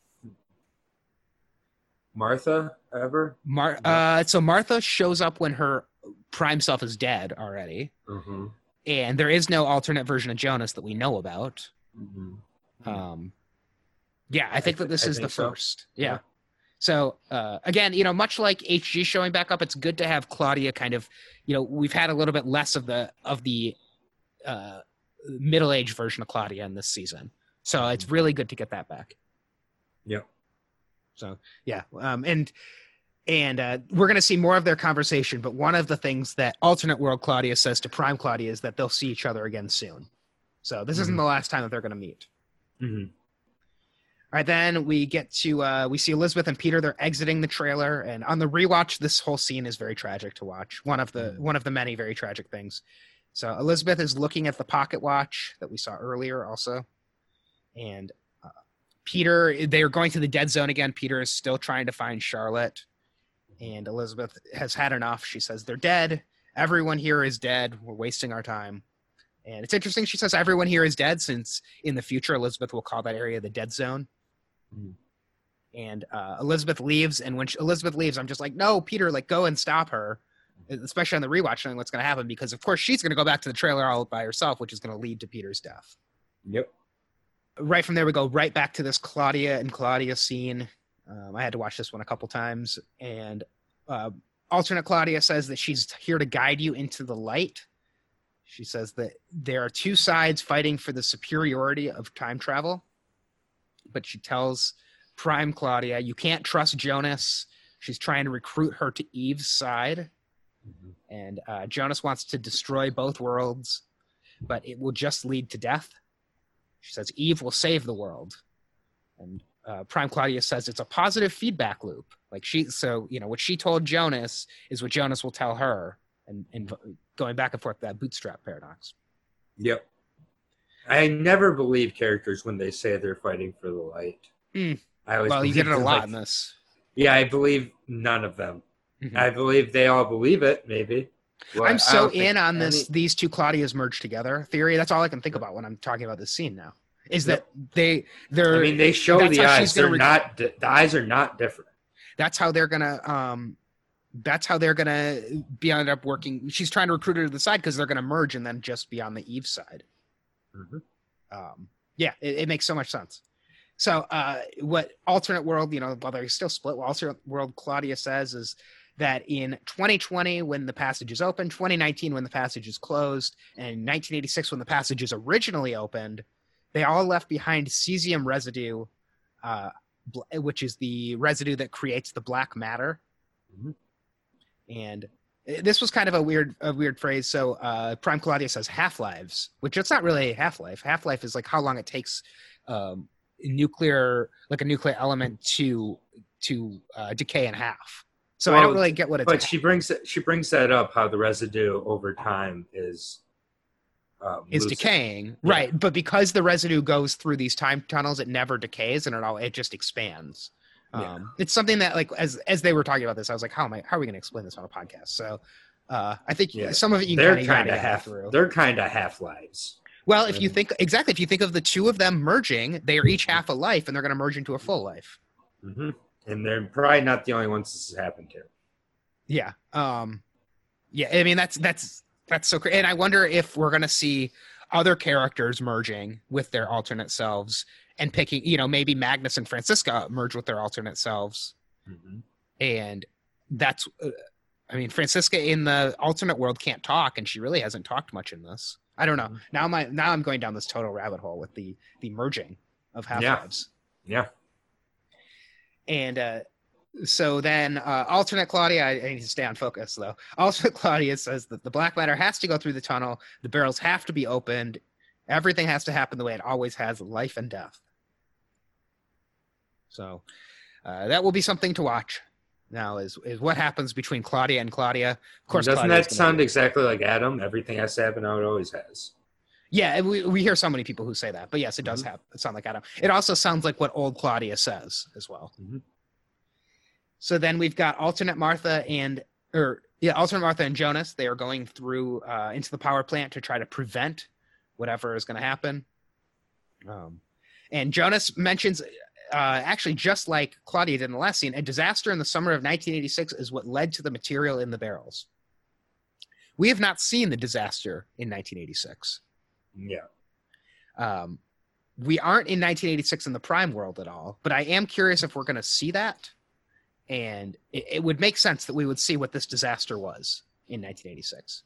Martha ever? Mar- No. uh, so Martha shows up when her prime self is dead already, Mm-hmm. and there is no alternate version of Jonas that we know about. Mm-hmm. Um, yeah, I think th- that this I is the think so. first. Yeah. Yeah. So uh, again, you know, much like H G showing back up, it's good to have Claudia kind of, you know, we've had a little bit less of the of the uh, middle-aged version of Claudia in this season. So it's really good to get that back. Yep. So yeah, um, and and uh, we're going to see more of their conversation. But one of the things that alternate world Claudia says to Prime Claudia is that they'll see each other again soon. So this isn't Mhm. the last time that they're going to meet. Mm-hmm. All right, then we get to uh, we see Elizabeth and Peter. They're exiting the trailer, and on the rewatch, this whole scene is very tragic to watch. One of the Mhm. one of the many very tragic things. So Elizabeth is looking at the pocket watch that we saw earlier, also, and uh, Peter. They are going to the dead zone again. Peter is still trying to find Charlotte, and Elizabeth has had enough. She says they're dead. Everyone here is dead. We're wasting our time. And it's interesting. She says everyone here is dead, since in the future Elizabeth will call that area the dead zone. Mhm. And uh, Elizabeth leaves, and when she, Elizabeth leaves, I'm just like, no, Peter, like, go and stop her, especially on the rewatch, knowing what's going to happen, because of course she's going to go back to the trailer all by herself, which is going to lead to Peter's death. Yep. Right from there, we go right back to this Claudia and Claudia scene. Um, I had to watch this one a couple times, and uh, alternate Claudia says that she's here to guide you into the light. She says that there are two sides fighting for the superiority of time travel. but she tells Prime Claudia, you can't trust Jonas. She's trying to recruit her to Eve's side. Mhm. And uh, Jonas wants to destroy both worlds, but it will just lead to death. She says Eve will save the world. And uh, Prime Claudia says it's a positive feedback loop. Like she, so, you know, what she told Jonas is what Jonas will tell her, and, and going back and forth, that bootstrap paradox. Yep. I never believe characters when they say they're fighting for the light. Mm. I always Well, you get it a believe, lot like, in this. Yeah, I believe none of them. Mhm. I believe they all believe it, maybe. Well, I'm I so don't think in on any- this these two Claudias merged together theory. That's all I can think about when I'm talking about this scene now. Is Yep. that they they're I mean, they show that's the how eyes. she's gonna They're rec- not. di- The eyes are not different. that's how they're gonna um that's how they're gonna be end up working. She's trying to recruit her to the side because they're gonna merge and then just be on the Eve side. Mhm. Um, yeah, it, it makes so much sense. So uh, what alternate world, you know, while they're still split, what alternate world Claudia says is that in twenty twenty, when the passage is open, twenty nineteen, when the passage is closed, and nineteen eighty-six, when the passage is originally opened, they all left behind cesium residue, uh, bl- which is the residue that creates the black matter. Mhm. And this was kind of a weird, a weird phrase. So uh, Prime Claudia says half-lives, which it's not really a half-life. Half-life is like how long it takes um, nuclear, like a nuclear element to to uh, decay in half. So I Well, don't really get what it's. But she brings it- she brings that up, how the residue over time is um, is loosened. decaying, Yeah. right? But because the residue goes through these time tunnels, it never decays, and it all it just expands. Yeah. Um, it's something that, like, as as they were talking about this, I was like, how am I? How are we going to explain this on a podcast? So, uh, I think Yeah. some of it you They're kind kind of of half. through. They're kind of half lives. Well, if you Mhm. think exactly, if you think of the two of them merging, they are each half a life, and they're going to merge into a full life. hmm And they're probably not the only ones this has happened to. Yeah. Um, yeah. I mean, that's that's that's so. Cra- and I wonder if we're going to see other characters merging with their alternate selves and picking. You know, maybe Magnus and Francisca merge with their alternate selves, Mm-hmm. and that's. Uh, I mean, Francisca in the alternate world can't talk, and she really hasn't talked much in this. I don't know. Now my now I'm going down this total rabbit hole with the the merging of half lives. Yeah. And uh, so then uh, alternate Claudia, I, I need to stay on focus though. Alternate Claudia says that the black matter has to go through the tunnel. The barrels have to be opened. Everything has to happen the way it always has, life and death. So uh, that will be something to watch. Now is is what happens between Claudia and Claudia. Of course, Doesn't Claudia's that gonna sound be- exactly like Adam? Everything has to happen how it always has. Yeah, and we, we hear so many people who say that. But yes, it does Mhm. have it sound like Adam. It also sounds like what old Claudia says as well. Mhm. So then we've got alternate Martha and or yeah, alternate Martha and Jonas. They are going through uh, into the power plant to try to prevent whatever is going to happen. Um, and Jonas mentions, uh, actually, just like Claudia did in the last scene, a disaster in the summer of nineteen eighty-six is what led to the material in the barrels. We have not seen the disaster in nineteen eighty-six. Yeah. Um, we aren't in nineteen eighty-six in the Prime world at all, but I am curious if we're going to see that. And it, it would make sense that we would see what this disaster was in nineteen eighty-six.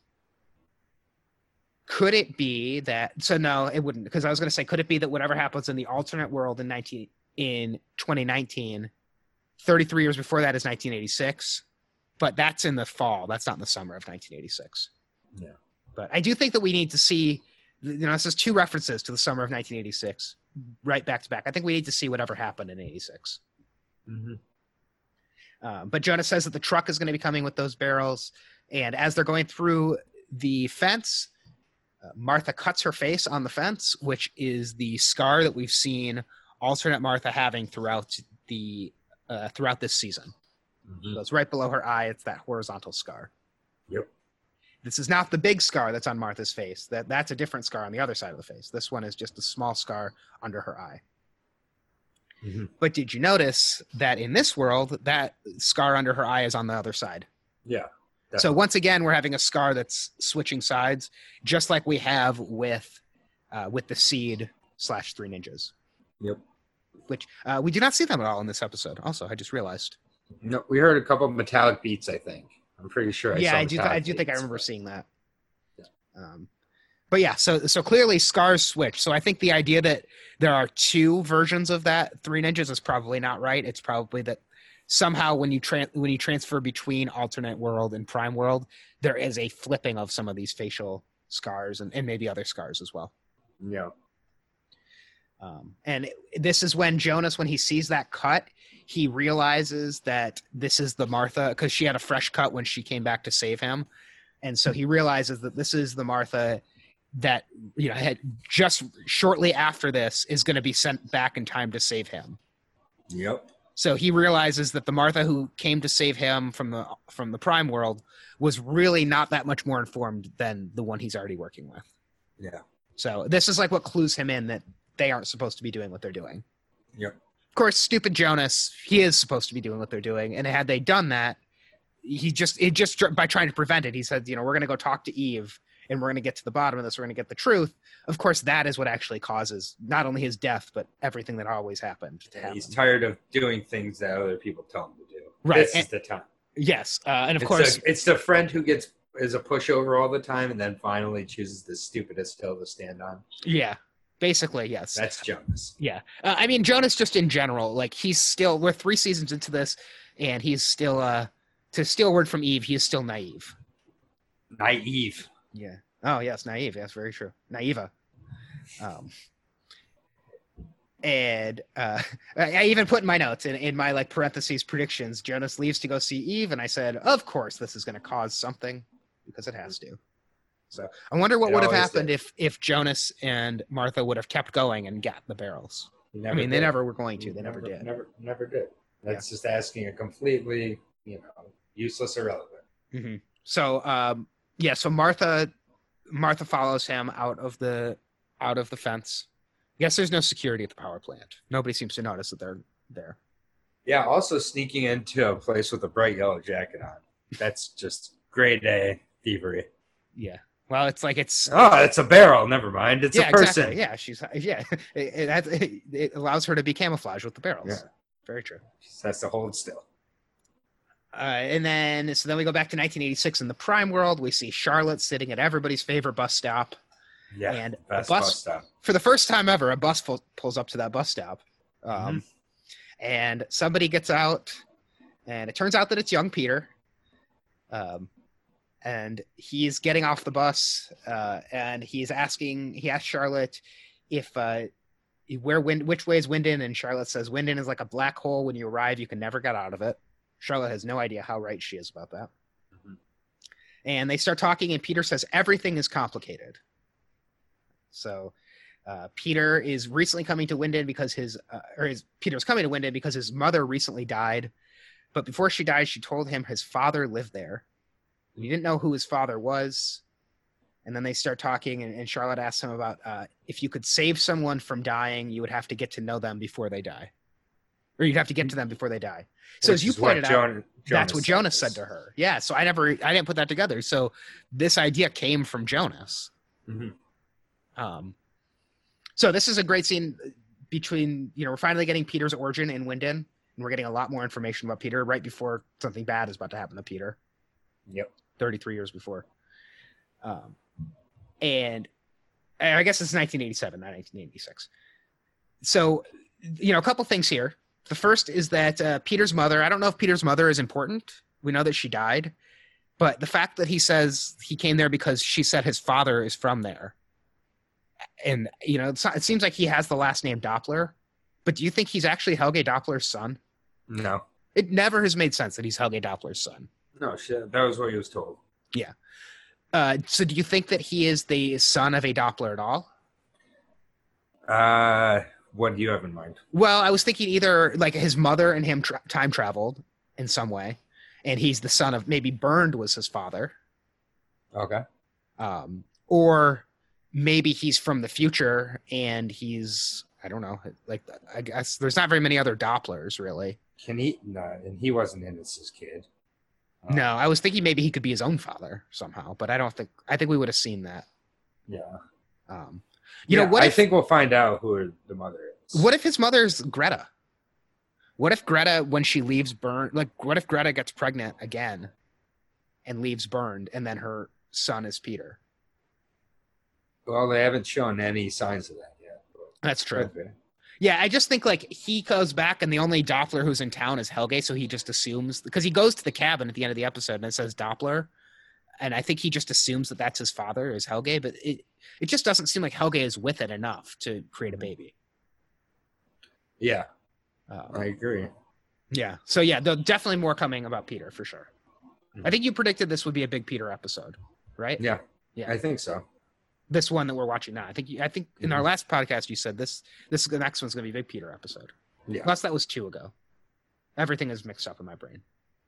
Could it be that? So no, it wouldn't, because I was going to say, could it be that whatever happens in the alternate world in nineteen in twenty nineteen, thirty-three years before that is nineteen eighty-six, but that's in the fall. That's not in the summer of nineteen eighty-six. Yeah. But I do think that we need to see. You know, this is two references to the summer of nineteen eighty-six, right back to back. I think we need to see whatever happened in eighty-six. Mm-hmm. Um, but Jonas says that the truck is going to be coming with those barrels. And as they're going through the fence, uh, Martha cuts her face on the fence, which is the scar that we've seen alternate Martha having throughout the uh, throughout this season. Mm-hmm. So it's right below her eye. It's that horizontal scar. Yep. This is not the big scar that's on Martha's face. That That's a different scar on the other side of the face. This one is just a small scar under her eye. Mm-hmm. But did you notice that in this world, that scar under her eye is on the other side? Yeah. So definitely. once again, we're having a scar that's switching sides, just like we have with uh, with the Seed slash Three Ninjas. Yep. Which uh, we do not see them at all in this episode. Also, I just realized. No, we heard a couple of metallic beats. I think. I'm pretty sure. I yeah, saw I do. Th- I metallic do think I beats, remember but- seeing that. Yeah. Um, But yeah, so so clearly scars switch. So I think the idea that there are two versions of that three ninjas is probably not right. It's probably that somehow when you tran when you transfer between alternate world and prime world, there is a flipping of some of these facial scars and, and maybe other scars as well. Yeah. Um, and this is when Jonas, when he sees that cut, he realizes that this is the Martha, because she had a fresh cut when she came back to save him. And so he realizes that this is the Martha that, you know, had just shortly after this is going to be sent back in time to save him. Yep. So he realizes that the Martha who came to save him from the from the prime world was really not that much more informed than the one he's already working with. Yeah. So this is like what clues him in that they aren't supposed to be doing what they're doing. Yep. Of course, stupid Jonas, he is supposed to be doing what they're doing. And had they done that, he just, it just by trying to prevent it, he said, you know, we're going to go talk to Eve and we're going to get to the bottom of this. We're going to get the truth. Of course, that is what actually causes not only his death, but everything that always happened. To Yeah, he's happen. tired of doing things that other people tell him to do. Right. This And- is the time. Yes. Uh, and of It's course, the, it's the friend who gets is a pushover all the time and then finally chooses the stupidest hill to stand on. yeah, basically, yes. That's Jonas. Yeah. Uh, I mean, Jonas just in general, like he's still, we're three seasons into this and he's still, uh, to steal a word from Eve, he is still naive. Naive. Yeah. Oh, yes, naive. Yes, very true. Naiva. Um, and uh, I I even put in my notes, in, in my like parentheses predictions, Jonas leaves to go see Eve, and I said, of course, this is going to cause something because it has to. So I wonder what It would have always happened did. if if Jonas and Martha would have kept going and got the barrels. He I never mean, they did. never were going to. They never, did. Never, never did. That's just asking a completely, you know, useless, irrelevant. Mm-hmm. So, um, yeah. So Martha, Martha follows him out of the out of the fence. I guess there's no security at the power plant. Nobody seems to notice that they're there. Yeah. Also sneaking into a place with a bright yellow jacket on. That's just grade A thievery. Yeah. Well, it's like it's. Oh, it's a barrel. Never mind. It's yeah, a person. exactly. Yeah, she's yeah. It, it, it, it allows her to be camouflaged with the barrels. Yeah. Very true. She just has to hold still. Uh, and then, so then we go back to nineteen eighty-six in the Prime world. We see Charlotte sitting at everybody's favorite bus stop. Yeah. And Best a bus, bus stop. for the first time ever, a bus pull, pulls up to that bus stop. Um, Mm-hmm. And somebody gets out, and it turns out that it's young Peter. Um, and he's getting off the bus, uh, and he's asking, he asks Charlotte if, uh, where wind, which way is Winden? And Charlotte says, Winden is like a black hole. When you arrive, you can never get out of it. Charlotte has no idea how right she is about that. Mhm. And they start talking, and Peter says, everything is complicated. So uh, Peter is recently coming to Winden because his, uh, or his, Peter's coming to Winden because his mother recently died. But before she died, she told him his father lived there. He didn't know who his father was. And then they start talking, and, and Charlotte asks him about uh, if you could save someone from dying, you would have to get to know them before they die. Or you'd have to get to them before they die. So Which as you is what pointed out, Jon- that's what Jonas says. said to her. Yeah, so I never, I didn't put that together. So this idea came from Jonas. Mhm. Um, so this is a great scene between, you know, we're finally getting Peter's origin in Winden, and we're getting a lot more information about Peter right before something bad is about to happen to Peter. Yep. thirty-three years before. Um, and I guess it's nineteen eighty-seven, not nineteen eighty-six. So, you know, a couple things here. The first is that uh, Peter's mother, I don't know if Peter's mother is important. We know that she died. But the fact that he says he came there because she said his father is from there. And, you know, it's not, it seems like he has the last name Doppler. But do you think he's actually Helge Doppler's son? No. It never has made sense that he's Helge Doppler's son. No, shit. That was what he was told. Yeah. Uh, so do you think that he is the son of a Doppler at all? Uh, what do you have in mind? Well, I was thinking either like his mother and him tra- time traveled in some way, and he's the son of maybe Bernd was his father, Okay. um, or maybe he's from the future and he's I don't know. Like I guess there's not very many other Dopplers really. Can he? No, and he wasn't in as his kid. Uh, No, I was thinking maybe he could be his own father somehow, but I don't think I think we would have seen that. Yeah. Um, you Yeah, know what? I if, think we'll find out who the mother is. What if his mother's Greta? What if Greta, when she leaves Burned, like, what if Greta gets pregnant again and leaves Burned, and then her son is Peter? Well, they haven't shown any signs of that yet. That's true. Yeah, I just think like he goes back and the only Doppler who's in town is Helge, so he just assumes because he goes to the cabin at the end of the episode and it says Doppler, and I think he just assumes that that's his father is Helge, but it it just doesn't seem like Helge is with it enough to create a baby. Yeah, um, I agree. Yeah, so yeah, definitely more coming about Peter for sure. Mm-hmm. I think you predicted this would be a big Peter episode, right? Yeah, yeah, I think so. This one that we're watching now. I think I think in mm-hmm. our last podcast you said this this the next one's gonna be a big Peter episode. Yeah. Plus that was two ago. Everything is mixed up in my brain.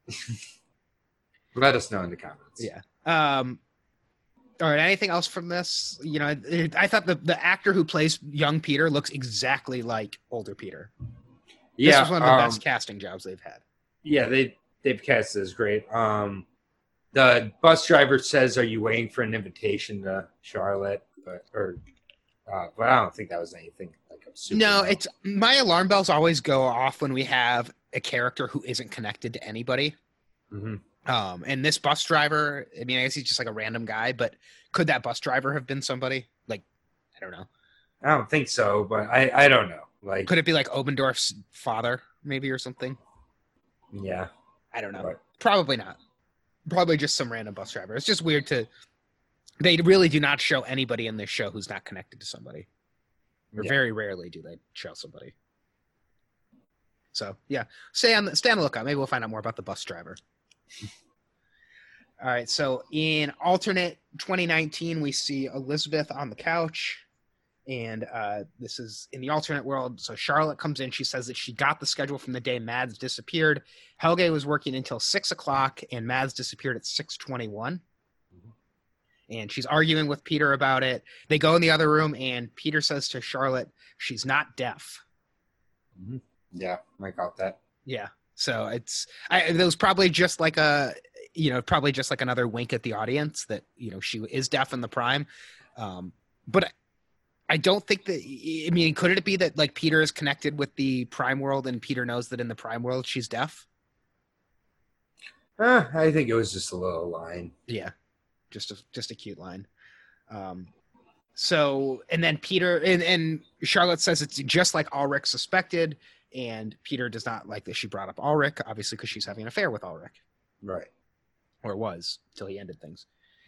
Let us know in the comments. Yeah. Um all right, anything else from this? You know, it, I thought the, the actor who plays young Peter looks exactly like older Peter. Yeah. This was one of the um, best casting jobs they've had. Yeah, they they've cast this great. Um The bus driver says, "Are you waiting for an invitation to Charlotte?" But or, uh, but I don't think that was anything like a super. No, low. it's my alarm bells always go off when we have a character who isn't connected to anybody. Mm-hmm. Um, and this bus driver, I mean, I guess he's just like a random guy, but could that bus driver have been somebody? Like, I don't know. I don't think so, but I I don't know. Like, could it be like Obendorf's father, maybe, or something? Yeah, I don't know. But, Probably not. Probably just some random bus driver. It's just weird to. They really do not show anybody in this show who's not connected to somebody. Or yeah. very rarely do they show somebody. So yeah, stay on the stay on the lookout. Maybe we'll find out more about the bus driver. All right. So in alternate twenty nineteen, we see Elizabeth on the couch. And uh, this is in the alternate world. So Charlotte comes in. She says that she got the schedule from the day Mads disappeared. Helge was working until six o'clock, and Mads disappeared at six twenty-one. Mm-hmm. And she's arguing with Peter about it. They go in the other room, and Peter says to Charlotte, she's not deaf. Mm-hmm. Yeah, I got that. Yeah. So it's I, it was probably just like a, you know, probably just like another wink at the audience that, you know, she is deaf in the prime. Um, but I don't think that, I mean, could it be that like Peter is connected with the prime world and Peter knows that in the prime world she's deaf? Uh, I think it was just a little line. Yeah. Just a, just a cute line. Um, so, and then Peter and, and Charlotte says it's just like Ulrich suspected. And Peter does not like that she brought up Ulrich, obviously, because she's having an affair with Ulrich. Right. Or was, till he ended things.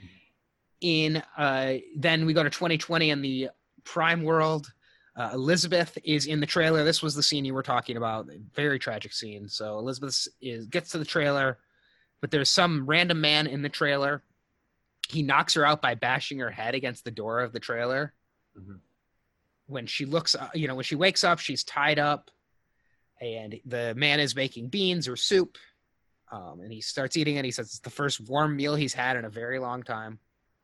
In uh, then we go to twenty twenty in the prime world. Uh, Elizabeth is in the trailer. This was the scene you were talking about. Very tragic scene. So Elizabeth is gets to the trailer, but there's some random man in the trailer. He knocks her out by bashing her head against the door of the trailer. Mm-hmm. When she looks, you know, when she wakes up, she's tied up, and the man is making beans or soup. Um, and he starts eating it. He says it's the first warm meal he's had in a very long time.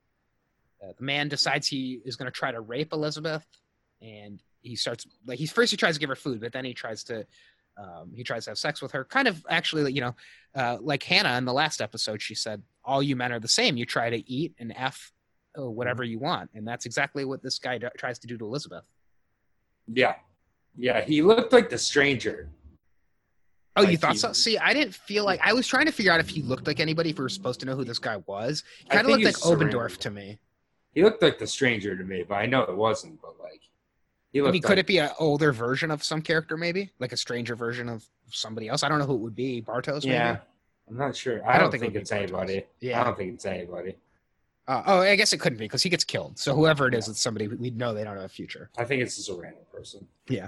Uh, the man decides he is going to try to rape Elizabeth, and he starts like he's first he tries to give her food, but then he tries to um, he tries to have sex with her. Kind of actually, you know, uh, like Hannah in the last episode, she said, "All you men are the same. You try to eat and f uh, whatever you want," and that's exactly what this guy do- tries to do to Elizabeth. Yeah, yeah, he looked like the stranger. Oh, like you thought he, so? See, I didn't feel like I was trying to figure out if he looked like anybody. If we were supposed to know who this guy was, he kind of looked like Obendorf to me. He looked like the stranger to me, but I know it wasn't. But like, he looked. I mean, like, could it be an older version of some character, maybe like a stranger version of somebody else? I don't know who it would be. Bartos? Maybe? Yeah, I'm not sure. I, I don't, don't think, think it it's anybody. Yeah, I don't think it's anybody. Uh, oh, I guess it couldn't be because he gets killed. So whoever it is, yeah. It's somebody we know they don't have a future. I think it's just a random person. Yeah.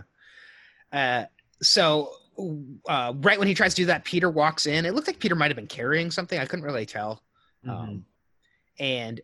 Uh, so uh, right when he tries to do that, Peter walks in. It looked like Peter might have been carrying something. I couldn't really tell. Mm-hmm. Um, and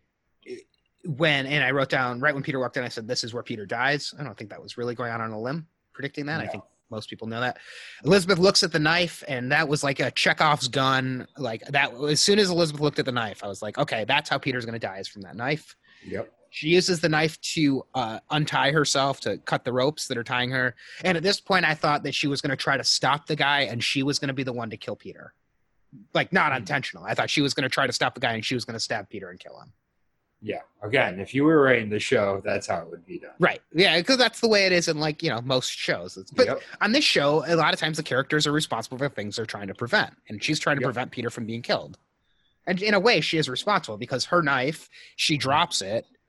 when and I wrote down right when Peter walked in, I said, "This is where Peter dies." I don't think that was really going out on a limb predicting that. No. I think most people know that. Elizabeth looks at the knife, and that was like a Chekhov's gun. Like that, as soon as Elizabeth looked at the knife, I was like, "Okay, that's how Peter's going to die is from that knife." Yep. She uses the knife to uh, untie herself, to cut the ropes that are tying her. And at this point, I thought that she was going to try to stop the guy, and she was going to be the one to kill Peter. Like, not intentional. I thought she was going to try to stop the guy, and she was going to stab Peter and kill him. Yeah. Again, if you were writing the show, that's how it would be done. Right. Yeah, because that's the way it is in, like, you know, most shows. But yep. On this show, a lot of times the characters are responsible for things they're trying to prevent. And she's trying to yep. prevent Peter from being killed. And in a way, she is responsible because her knife, she drops it.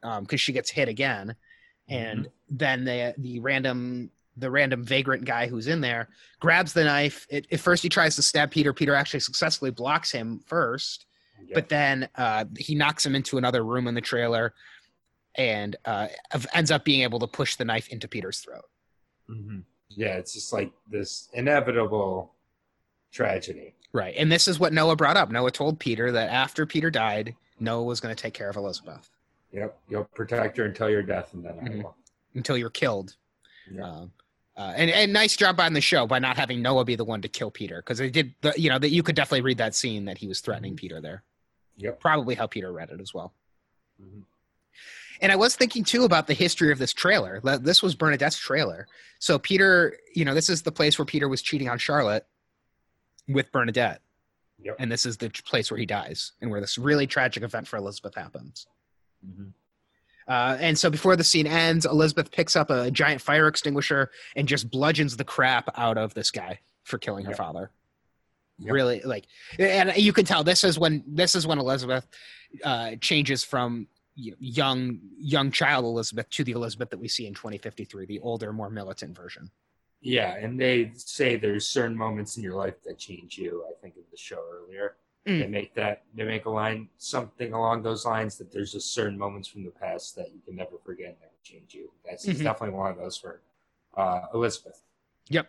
um because she gets hit again, and mm-hmm. then the the random the random vagrant guy who's in there grabs the knife. It, at first he tries to stab Peter. Peter actually successfully blocks him first, yep. but then uh he knocks him into another room in the trailer, and uh ends up being able to push the knife into Peter's throat. Mm-hmm. Yeah, it's just like this inevitable tragedy. Right. And this is what Noah brought up. Noah told Peter that after Peter died, Noah was going to take care of Elizabeth. Yep. You'll protect her until your death, and then mm-hmm. I will. Until you're killed. Yeah. Uh, uh, and, and nice job on the show by not having Noah be the one to kill Peter. Because they did, the, you know, that you could definitely read that scene that he was threatening mm-hmm. Peter there. Yep. Probably how Peter read it as well. Mm-hmm. And I was thinking, too, about the history of this trailer. This was Bernadette's trailer. So Peter, you know, this is the place where Peter was cheating on Charlotte with Bernadette. Yep. And this is the place where he dies and where this really tragic event for Elizabeth happens. Mm-hmm. Uh, and so before the scene ends, Elizabeth picks up a giant fire extinguisher and just bludgeons the crap out of this guy for killing her yep. father. Yep. Really, like, and you can tell this is when this is when Elizabeth uh, changes from young young child Elizabeth to the Elizabeth that we see in twenty fifty-three, the older, more militant version. Yeah, and they say there's certain moments in your life that change you. I think in the show earlier, mm. they make that they make a line something along those lines that there's just certain moments from the past that you can never forget and never change you. That's mm-hmm. definitely one of those for uh, Elizabeth. Yep.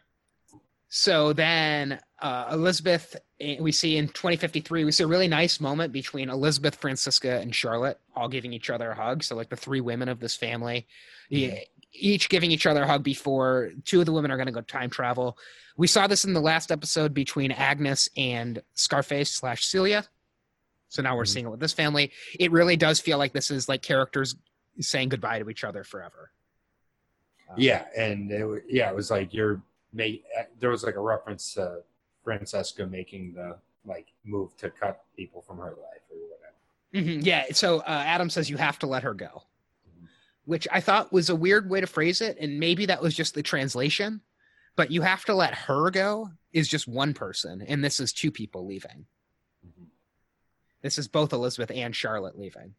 So then uh, Elizabeth, we see in twenty fifty-three, we see a really nice moment between Elizabeth, Francisca, and Charlotte all giving each other a hug. So like the three women of this family, mm-hmm. each giving each other a hug before two of the women are going to go time travel. We saw this in the last episode between Agnes and Scarface slash Celia. So now we're mm-hmm. seeing it with this family. It really does feel like this is like characters saying goodbye to each other forever. Um, yeah. And it, yeah, it was like you're, Made, there was like a reference to Francesca making the like move to cut people from her life or whatever. Mm-hmm. Yeah. So uh, Adam says you have to let her go, mm-hmm. which I thought was a weird way to phrase it. And maybe that was just the translation, but you have to let her go is just one person. And this is two people leaving. Mm-hmm. This is both Elizabeth and Charlotte leaving.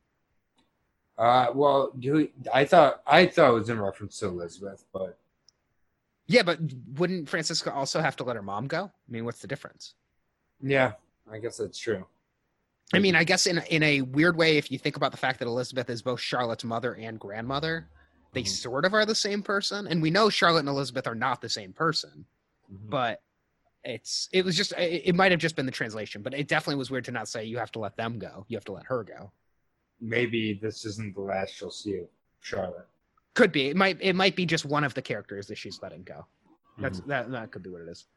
Uh, well, do, I thought, I thought it was in reference to Elizabeth, but yeah, but wouldn't Francisca also have to let her mom go? I mean, what's the difference? Yeah, I guess that's true. I mean, I guess in in a weird way, if you think about the fact that Elizabeth is both Charlotte's mother and grandmother, they mm-hmm. sort of are the same person. And we know Charlotte and Elizabeth are not the same person, mm-hmm. but it's it was just it, it might have just been the translation, but it definitely was weird to not say you have to let them go. You have to let her go. Maybe this isn't the last you'll see of Charlotte. Could be. It might. It might be just one of the characters that she's letting go. That's mm-hmm. that. That could be what it is.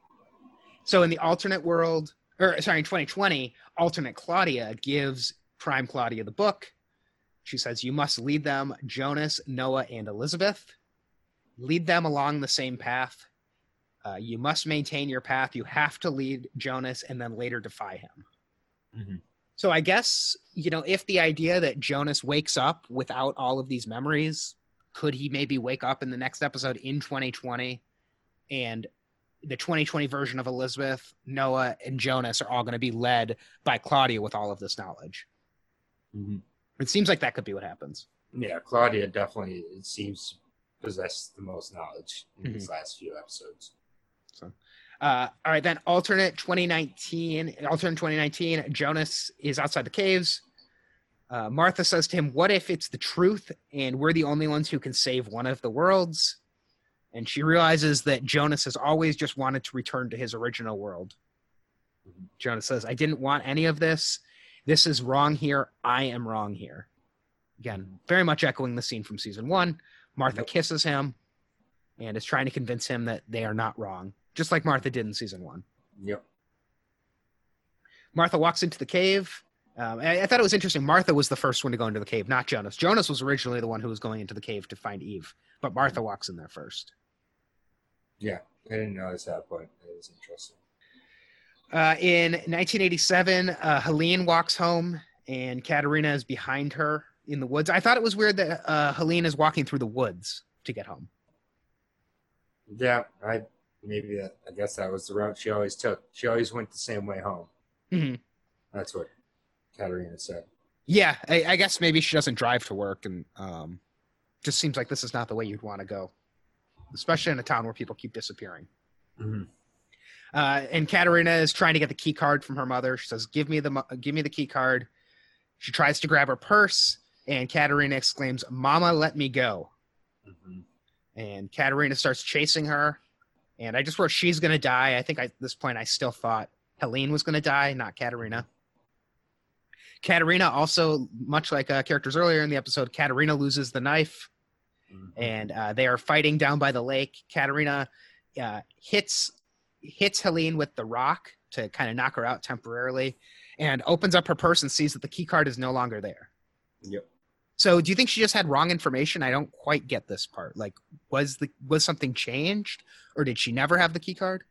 So in the alternate world, or sorry, in twenty twenty, alternate Claudia gives Prime Claudia the book. She says, "You must lead them, Jonas, Noah, and Elizabeth. Lead them along the same path. Uh, you must maintain your path. You have to lead Jonas, and then later defy him." Mm-hmm. So I guess, you know, if the idea that Jonas wakes up without all of these memories, could he maybe wake up in the next episode in twenty twenty, and the twenty twenty version of Elizabeth, Noah, and Jonas are all going to be led by Claudia with all of this knowledge? Mm-hmm. It seems like that could be what happens. Yeah, Claudia definitely, it seems, possess the most knowledge in mm-hmm. these last few episodes. So, uh, all right, then alternate twenty nineteen, alternate twenty nineteen, Jonas is outside the caves. Uh, Martha says to him, "What if it's the truth and we're the only ones who can save one of the worlds?" And she realizes that Jonas has always just wanted to return to his original world. Mm-hmm. Jonas says, "I didn't want any of this. This is wrong here. I am wrong here." Again, very much echoing the scene from season one. Martha yep. kisses him and is trying to convince him that they are not wrong, just like Martha did in season one. Yep. Martha walks into the cave. Um, I, I thought it was interesting. Martha was the first one to go into the cave, not Jonas. Jonas was originally the one who was going into the cave to find Eve, but Martha walks in there first. Yeah, I didn't notice that, but it was interesting. Uh, in nineteen eighty-seven, uh, Helene walks home, and Katerina is behind her in the woods. I thought it was weird that uh, Helene is walking through the woods to get home. Yeah, I maybe that, I guess that was the route she always took. She always went the same way home. Mm-hmm. That's what Katerina said. Yeah, I, I guess maybe she doesn't drive to work, and um, just seems like this is not the way you'd want to go, especially in a town where people keep disappearing. Mm-hmm. Uh, and Katerina is trying to get the key card from her mother. She says, "Give me the give me the key card." She tries to grab her purse, and Katerina exclaims, "Mama, let me go!" Mm-hmm. And Katerina starts chasing her. And I just wrote, "She's gonna die." I think I, at this point I still thought Helene was gonna die, not Katerina. Katerina also, much like uh, characters earlier in the episode, Katerina loses the knife, mm-hmm. and uh, they are fighting down by the lake. Katerina uh, hits hits Helene with the rock to kind of knock her out temporarily, and opens up her purse and sees that the key card is no longer there. Yep. So, do you think she just had wrong information? I don't quite get this part. Like, was the was something changed, or did she never have the key card?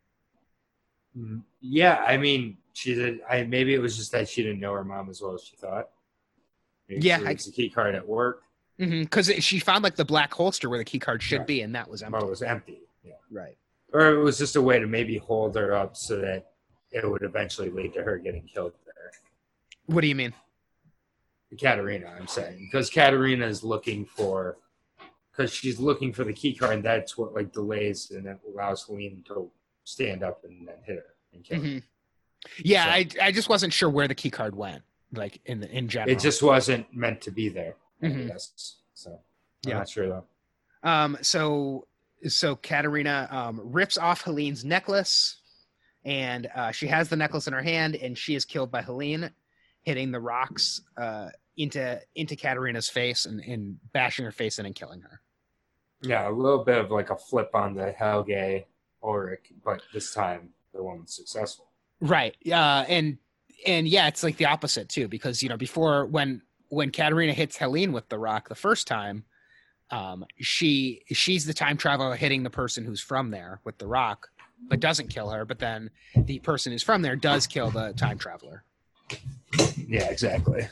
Yeah, I mean, she did. I maybe it was just that she didn't know her mom as well as she thought. Maybe yeah, she leaves the key card at work because mm-hmm, she found like the black holster where the key card should right. be, and that was empty. Oh, it was empty. Yeah, right. Or it was just a way to maybe hold her up so that it would eventually lead to her getting killed there. What do you mean? Katerina, I'm saying, because Katerina is looking for, because she's looking for the key card, and that's what like delays and it allows Helene to stand up and then hit her and kill her. Mm-hmm. Yeah, so, I I just wasn't sure where the key card went, like in the, in general. It just wasn't meant to be there. Mm-hmm. I guess. So I'm yeah. not sure though. Um. So so Katerina um, rips off Helene's necklace, and uh, she has the necklace in her hand, and she is killed by Helene, hitting the rocks uh, into into Katerina's face and, and bashing her face in and killing her. Yeah, a little bit of like a flip on the Helge Ulrich, but this time the woman's successful. Right. Uh, and and yeah, it's like the opposite too, because you know before when when Katerina hits Helene with the rock the first time, um, she she's the time traveler hitting the person who's from there with the rock, but doesn't kill her. But then the person who's from there does kill the time traveler. Yeah, exactly.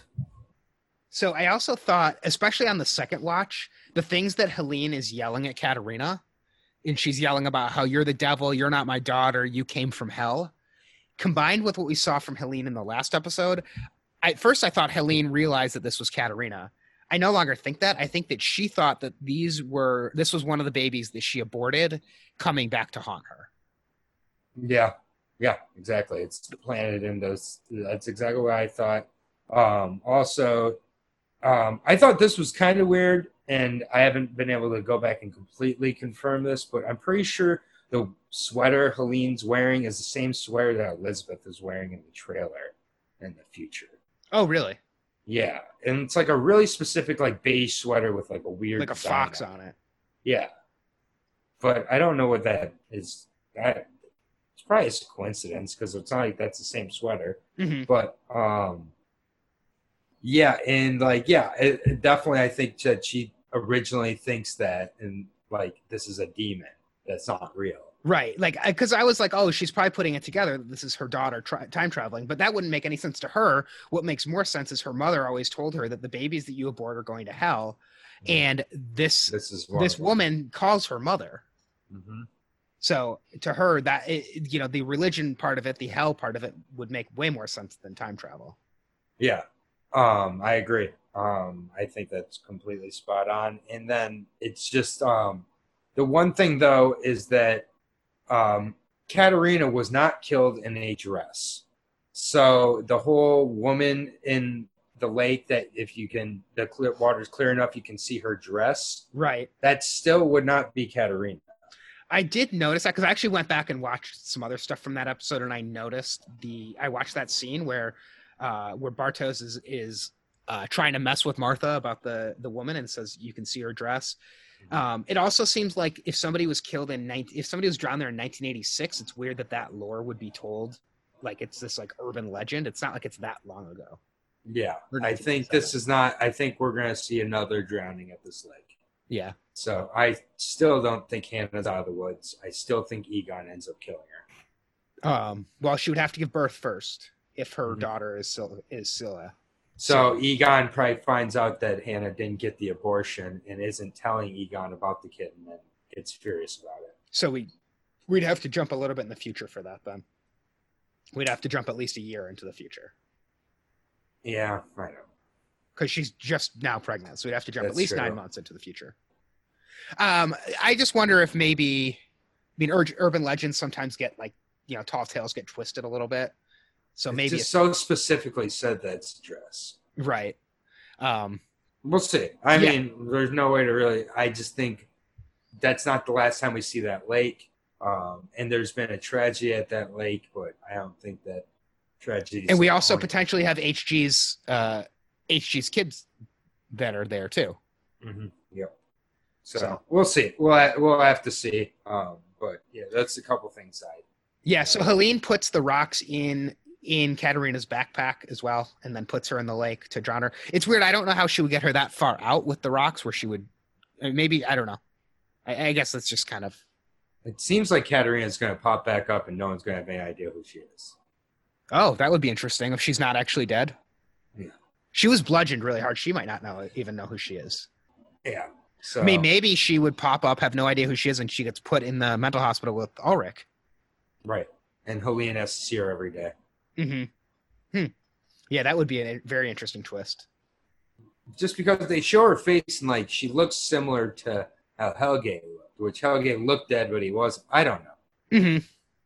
So I also thought, especially on the second watch, the things that Helene is yelling at Katerina, and she's yelling about how you're the devil, you're not my daughter, you came from hell, combined with what we saw from Helene in the last episode, I, at first I thought Helene realized that this was Katerina. I no longer think that. I think that she thought that these were, this was one of the babies that she aborted coming back to haunt her. Yeah. Yeah, exactly. It's planted in those. That's exactly what I thought. Um, also, um, I thought this was kind of weird, and I haven't been able to go back and completely confirm this, but I'm pretty sure the sweater Helene's wearing is the same sweater that Elizabeth is wearing in the trailer in the future. Oh, really? Yeah, and it's like a really specific, like beige sweater with like a weird, like a fox on it. Yeah, but I don't know what that is. That it's probably a coincidence because it's not like that's the same sweater. Mm-hmm. But um, yeah, and like yeah, it, it definitely I think that she originally thinks that, and like this is a demon that's not real. Right, like because I was like, oh, she's probably putting it together. This is her daughter tri- time traveling, but that wouldn't make any sense to her. What makes more sense is her mother always told her that the babies that you abort are going to hell, and this this is this woman calls her mother. Mm-hmm. So to her, that it, you know, the religion part of it, the hell part of it, would make way more sense than time travel. Yeah, um, I agree. Um, I think that's completely spot on. And then it's just um, the one thing though is that. Um, Katerina was not killed in a dress. So the whole woman in the lake that if you can, the clear, water's clear enough, you can see her dress. Right. That still would not be Katerina. I did notice that because I actually went back and watched some other stuff from that episode, and I noticed the, I watched that scene where, uh, where Bartos is, is uh, trying to mess with Martha about the, the woman and says, you can see her dress. Um, it also seems like if somebody was killed in nineteen, if somebody was drowned there in nineteen eighty-six, it's weird that that lore would be told. Like it's this like urban legend. It's not like it's that long ago. Yeah, I think this is not. I think we're going to see another drowning at this lake. Yeah. So I still don't think Hannah's out of the woods. I still think Egon ends up killing her. Um. Well, she would have to give birth first if her Mm-hmm. daughter is Sil- is Scylla. So Egon probably finds out that Hannah didn't get the abortion and isn't telling Egon about the kid, and then gets furious about it. So we, we'd have to jump a little bit in the future for that then. We'd have to jump at least a year into the future. Yeah, I know. because she's just now pregnant. So we'd have to jump That's at least true. nine months into the future. Um, I just wonder if maybe, I mean, ur- urban legends sometimes get like, you know, tall tales get twisted a little bit. So It maybe, just so specifically said that it's a dress. right. Um, We'll see. I Yeah. mean, there's no way to really. I just think that's not the last time we see that lake. Um, and there's been a tragedy at that lake, but I don't think that tragedy. and we also potentially have H G's, uh, H G's kids that are there too. Mm-hmm. Yep. So, So- we'll see. We'll we'll have to see. Um, but yeah, that's a couple things. I Yeah. So Helene puts the rocks in in Katerina's backpack as well, and then puts her in the lake to drown her. It's weird. I don't know how she would get her that far out with the rocks, where she would. Maybe I don't know. I, I guess that's just kind of. It seems like Katerina's going to pop back up, and no one's going to have any idea who she is. Oh, that would be interesting if she's not actually dead. Yeah. She was bludgeoned really hard. She might not know even know who she is. Yeah. So I mean, maybe she would pop up, have no idea who she is, and she gets put in the mental hospital with Ulrich. right, and Helene has to see her every day. Mm-hmm. Hmm. Yeah, that would be a very interesting twist. Just because they show her face and like she looks similar to how Helge looked, which Helge looked dead, but he wasn't. I don't know. Mm-hmm.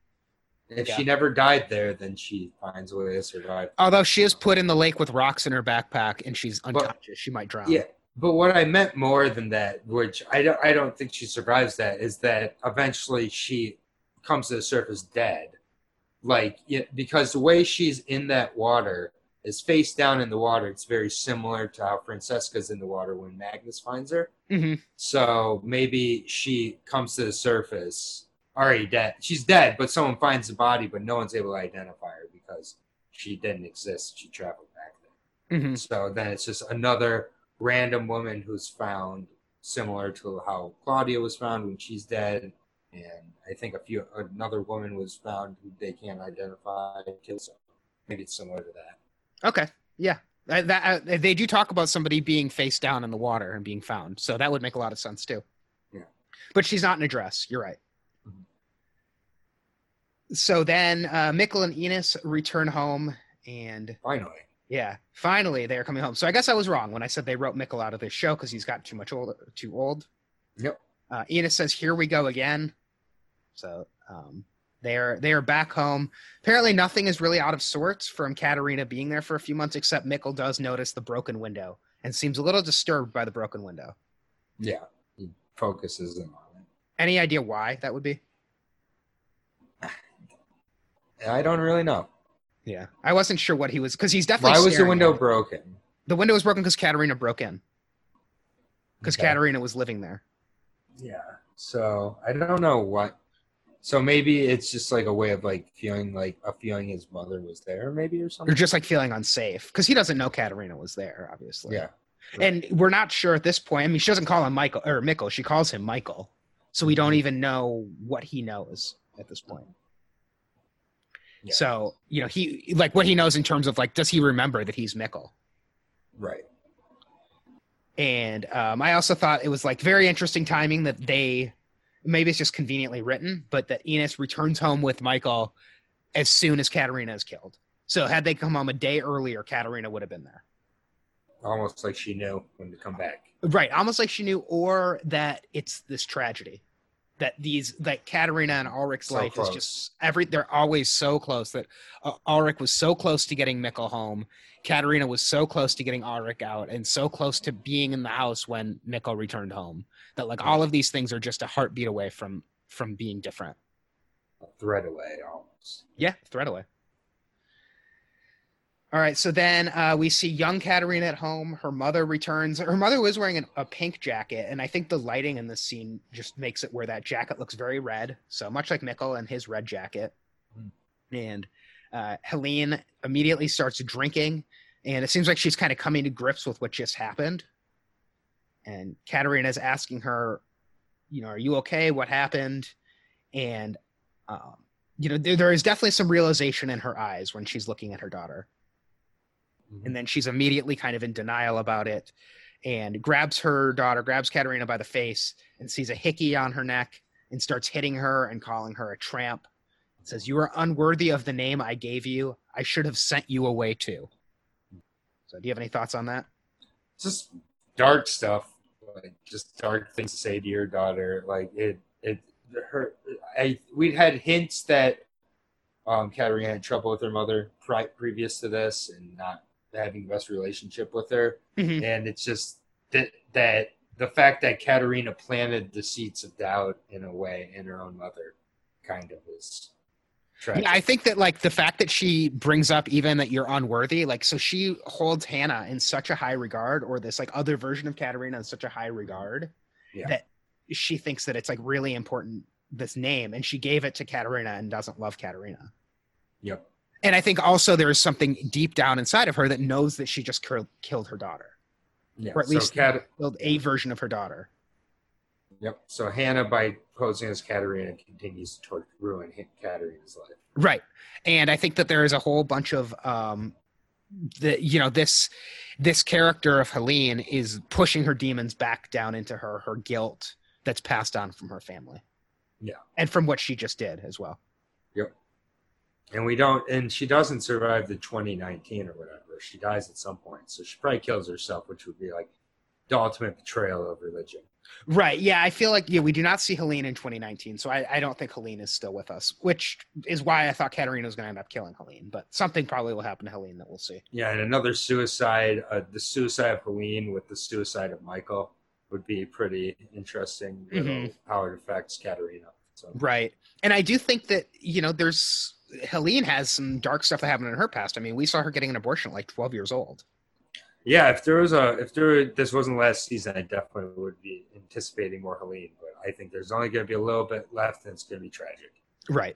If Yeah. she never died there, then she finds a way to survive. Although she is put in the lake with rocks in her backpack and she's unconscious, she might drown. Yeah, but what I meant more than that, which I don't, I don't think she survives that, is that eventually she comes to the surface dead. Like, yeah, because the way she's in that water is face down in the water. It's very similar to how Francesca's in the water when Magnus finds her. Mm-hmm. So maybe she comes to the surface already dead. She's dead, but someone finds the body, but no one's able to identify her because she didn't exist. She traveled back there. Mm-hmm. So then it's just another random woman who's found, similar to how Claudia was found when she's dead. And I think a few another woman was found who they can't identify. So maybe it's similar to that. Okay. Yeah. Uh, that, uh, they do talk about somebody being face down in the water and being found. So that would make a lot of sense too. Yeah. But she's not in a dress. You're right. Mhm. So then uh, Mikkel and Enos return home and Finally. yeah, finally they're coming home. So I guess I was wrong when I said they wrote Mikkel out of this show because he's got too much old, too old. Yep. Uh, Enos says, "Here we go again." So um, they're they're back home. Apparently, nothing is really out of sorts from Katerina being there for a few months, except Mikkel does notice the broken window and seems a little disturbed by the broken window. Yeah. He focuses in on it. Any idea why that would be? I don't really know. Yeah, I wasn't sure what he was because he's definitely. Why was the staring window at it. broken? The window was broken because Katerina broke in. Because Okay. Katerina was living there. Yeah. So I don't know what. So maybe it's just like a way of like feeling like a feeling his mother was there, maybe or Or something. just like feeling unsafe because he doesn't know Katerina was there, obviously. Yeah. And we're not sure at this point. I mean, she doesn't call him Michael or Mikkel. She calls him Michael. So we don't even know what he knows at this point. Yeah. So, you know, he like what he knows in terms of like, does he remember that he's Mikkel? Right. And um, I also thought it was like very interesting timing that they, maybe it's just conveniently written, but that Enos returns home with Michael as soon as Katerina is killed. So had they come home a day earlier, Katerina would have been there. Almost like she knew when to come back. Right. Almost like she knew, or that it's this tragedy that these, that Katerina and Ulrich's So life close. is just every, they're always so close that uh, Ulrich was so close to getting Mikkel home. Katerina was so close to getting Ulrich out and so close to being in the house when Mikkel returned home that like all of these things are just a heartbeat away from, from being different. A thread away almost. Yeah. Thread away. All right, so then uh, we see young Katerina at home. Her mother returns. Her mother was wearing an, a pink jacket, and I think the lighting in this scene just makes it where that jacket looks very red. So much like Mikkel and his red jacket. Mm. And uh, Helene immediately starts drinking, and it seems like she's kind of coming to grips with what just happened. And Katerina's asking her, you know, are you okay? What happened? And, um, you know, there, there is definitely some realization in her eyes when she's looking at her daughter. And then she's immediately kind of in denial about it and grabs her daughter, grabs Katerina by the face and sees a hickey on her neck and starts hitting her and calling her a tramp. It says, "You are unworthy of the name I gave you. I should have sent you away too." So do you have any thoughts on that? just dark stuff, like just dark things to say to your daughter. Like it, it, her. I we'd had hints that um, Katarina had trouble with her mother pri- previous to this, and not having the best relationship with her. Mhm. And it's just that that the fact that Katarina planted the seeds of doubt in a way in her own mother, kind of is tragic. Yeah, I think that like the fact that she brings up even that you're unworthy, like so she holds Hannah in such a high regard, or this like other version of Katarina in such a high regard Yeah. that she thinks that it's like really important, this name, and she gave it to Katarina and doesn't love Katarina. Yep. And I think also there's something deep down inside of her that knows that she just cur- killed her daughter, Yeah. or at so least Kat- killed a version of her daughter. Yep. So Hannah, by posing as Katarina, continues to tor- ruin Katarina's life. Right. And I think that there is a whole bunch of um the you know this this character of Helene is pushing her demons back down into her her guilt that's passed on from her family. Yeah. And from what she just did as well. Yep. And we don't, and she doesn't survive the twenty nineteen or whatever. She dies at some point, so she probably kills herself, which would be like the ultimate betrayal of religion. Right. Yeah, I feel like yeah, we do not see Helene in twenty nineteen, so I, I don't think Helene is still with us, which is why I thought Katarina was going to end up killing Helene. But something probably will happen to Helene that we'll see. Yeah, and another suicide, uh, the suicide of Helene with the suicide of Michael would be pretty interesting. Mhm. How it affects Katarina. So. Right. And I do think that, you know, there's Helene has some dark stuff that happened in her past. I mean, we saw her getting an abortion at like twelve years old. Yeah, if there was a, if there this wasn't last season, I definitely would be anticipating more Helene. But I think there's only going to be a little bit left, and it's going to be tragic. Right.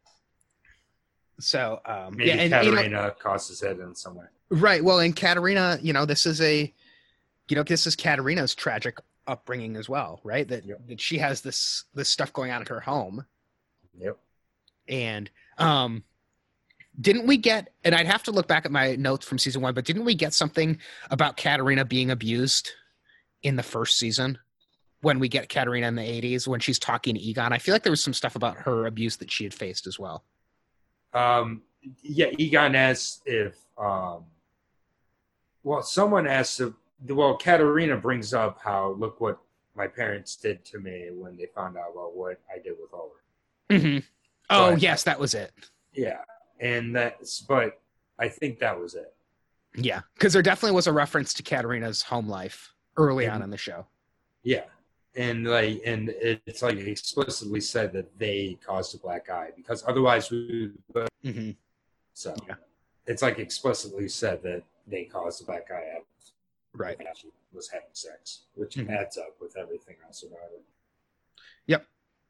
So um, maybe yeah, and, Katarina you know, causes it in some way. Right. Well, and Katarina, you know, this is a, you know, this is Katarina's tragic upbringing as well, right? That Yep. that she has this this stuff going on at her home. Yep. And um, didn't we get? And I'd have to look back at my notes from season one, but didn't we get something about Katarina being abused in the first season? When we get Katarina in the eighties, when she's talking to Egon, I feel like there was some stuff about her abuse that she had faced as well. Um, yeah, Egon asks if, um, well, someone asks if, well, Katarina brings up how, look what my parents did to me when they found out about what I did with Ulrich. Mm-hmm. Oh, But- yes, that was it. Yeah, and that's, but I think that was it. Yeah, because there definitely was a reference to Katarina's home life early Mhm. on in the show. Yeah, and like, and it's like explicitly said that they caused a black eye because otherwise we. Would, Mm-hmm. so Yeah. it's like explicitly said that they caused a black eye out. Right. She was having sex, which Mhm. adds up with everything else about it. Yep.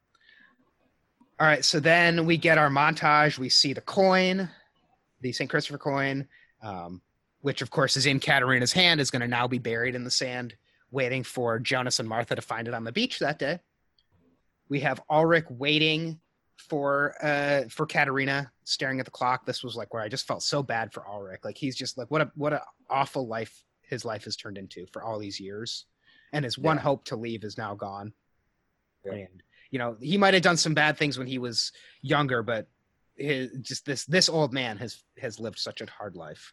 All right, so then we get our montage. We see the coin, the Saint Christopher coin, um, which of course is in Katarina's hand, is going to now be buried in the sand, waiting for Jonas and Martha to find it on the beach that day. We have Ulrich waiting for uh, for Katarina, staring at the clock. This was like where I just felt so bad for Ulrich. Like he's just like what a what an awful life his life has turned into for all these years, and his one Yeah. hope to leave is now gone. Yeah. And you know he might have done some bad things when he was younger, but his, just this this old man has has lived such a hard life.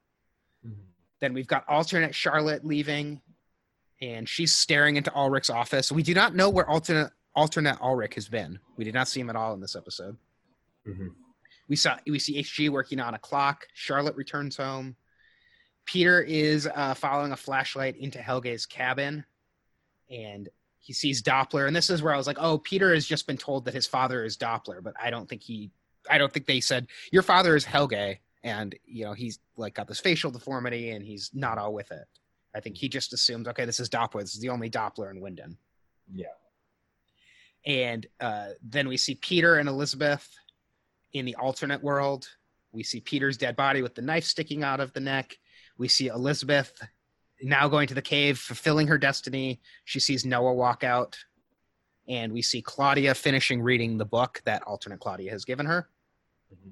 Then we've got alternate Charlotte leaving, and she's staring into Ulrich's office. We do not know where alternate alternate Ulrich has been. We did not see him at all in this episode. Mm-hmm. We saw we see H G working on a clock. Charlotte returns home. Peter is uh, following a flashlight into Helge's cabin, and he sees Doppler. And this is where I was like, "Oh, Peter has just been told that his father is Doppler," but I don't think he, I don't think they said your father is Helge, and you know he's like got this facial deformity, and he's not all with it. I think he just assumes, okay, this is Doppler. This is the only Doppler in Winden. Yeah. And uh, then we see Peter and Elizabeth in the alternate world. We see Peter's dead body with the knife sticking out of the neck. We see Elizabeth now going to the cave, fulfilling her destiny. She sees Noah walk out. And we see Claudia finishing reading the book that alternate Claudia has given her. Mm-hmm.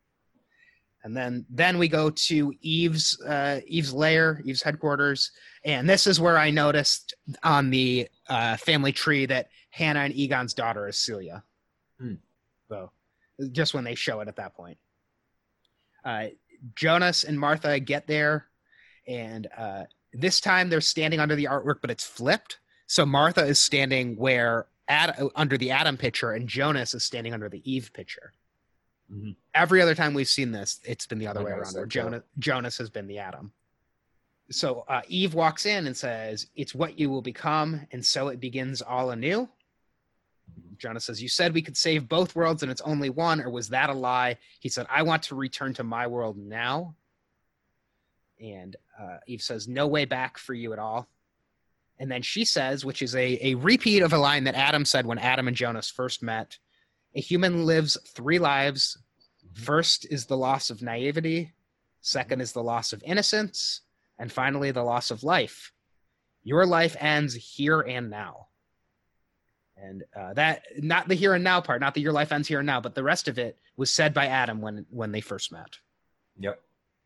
And then, then we go to Eve's uh, Eve's lair, Eve's headquarters. And this is where I noticed on the uh, family tree that Hannah and Egon's daughter is Celia. Hmm. So just when they show it at that point. Uh, Jonas and Martha get there, and uh, This time they're standing under the artwork, but it's flipped. So Martha is standing where Ad, under the Adam picture, and Jonas is standing under the Eve picture. Mm-hmm. Every other time we've seen this, it's been the other I way noticed around, that where too. Jonas, Jonas has been the Adam. So uh, Eve walks in and says, "It's what you will become, and so it begins all anew." Jonas says, "You said we could save both worlds and it's only one, or was that a lie?" He said, "I want to return to my world now." And uh, Eve says, "No way back for you at all." And then she says, which is a, a repeat of a line that Adam said when Adam and Jonas first met, "A human lives three lives. First is the loss of naivety. Second is the loss of innocence. And finally, the loss of life. Your life ends here and now." And uh, that, not the here and now part, not that your life ends here and now, but the rest of it was said by Adam when, when they first met. Yep.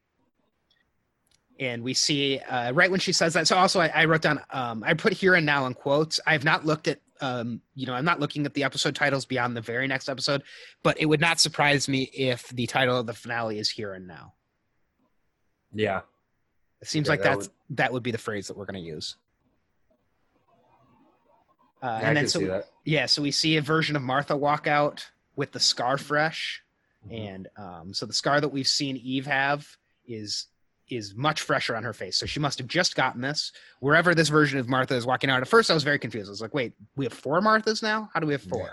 And we see uh, right when she says that. So also I, I wrote down, um, I put here and now in quotes. I've not looked at, um, you know, I'm not looking at the episode titles beyond the very next episode, but it would not surprise me if the title of the finale is here and now. Yeah. It seems Yeah, like that that's, would- that would be the phrase that we're going to use. Uh, Yeah, and I then can so see we- that. yeah, so we see a version of Martha walk out with the scar fresh. Mhm. And um, so the scar that we've seen Eve have is is much fresher on her face. So she must have just gotten this. Wherever this version of Martha is walking out, at first I was very confused. I was like, wait, we have four Marthas now? How do we have four? Yeah.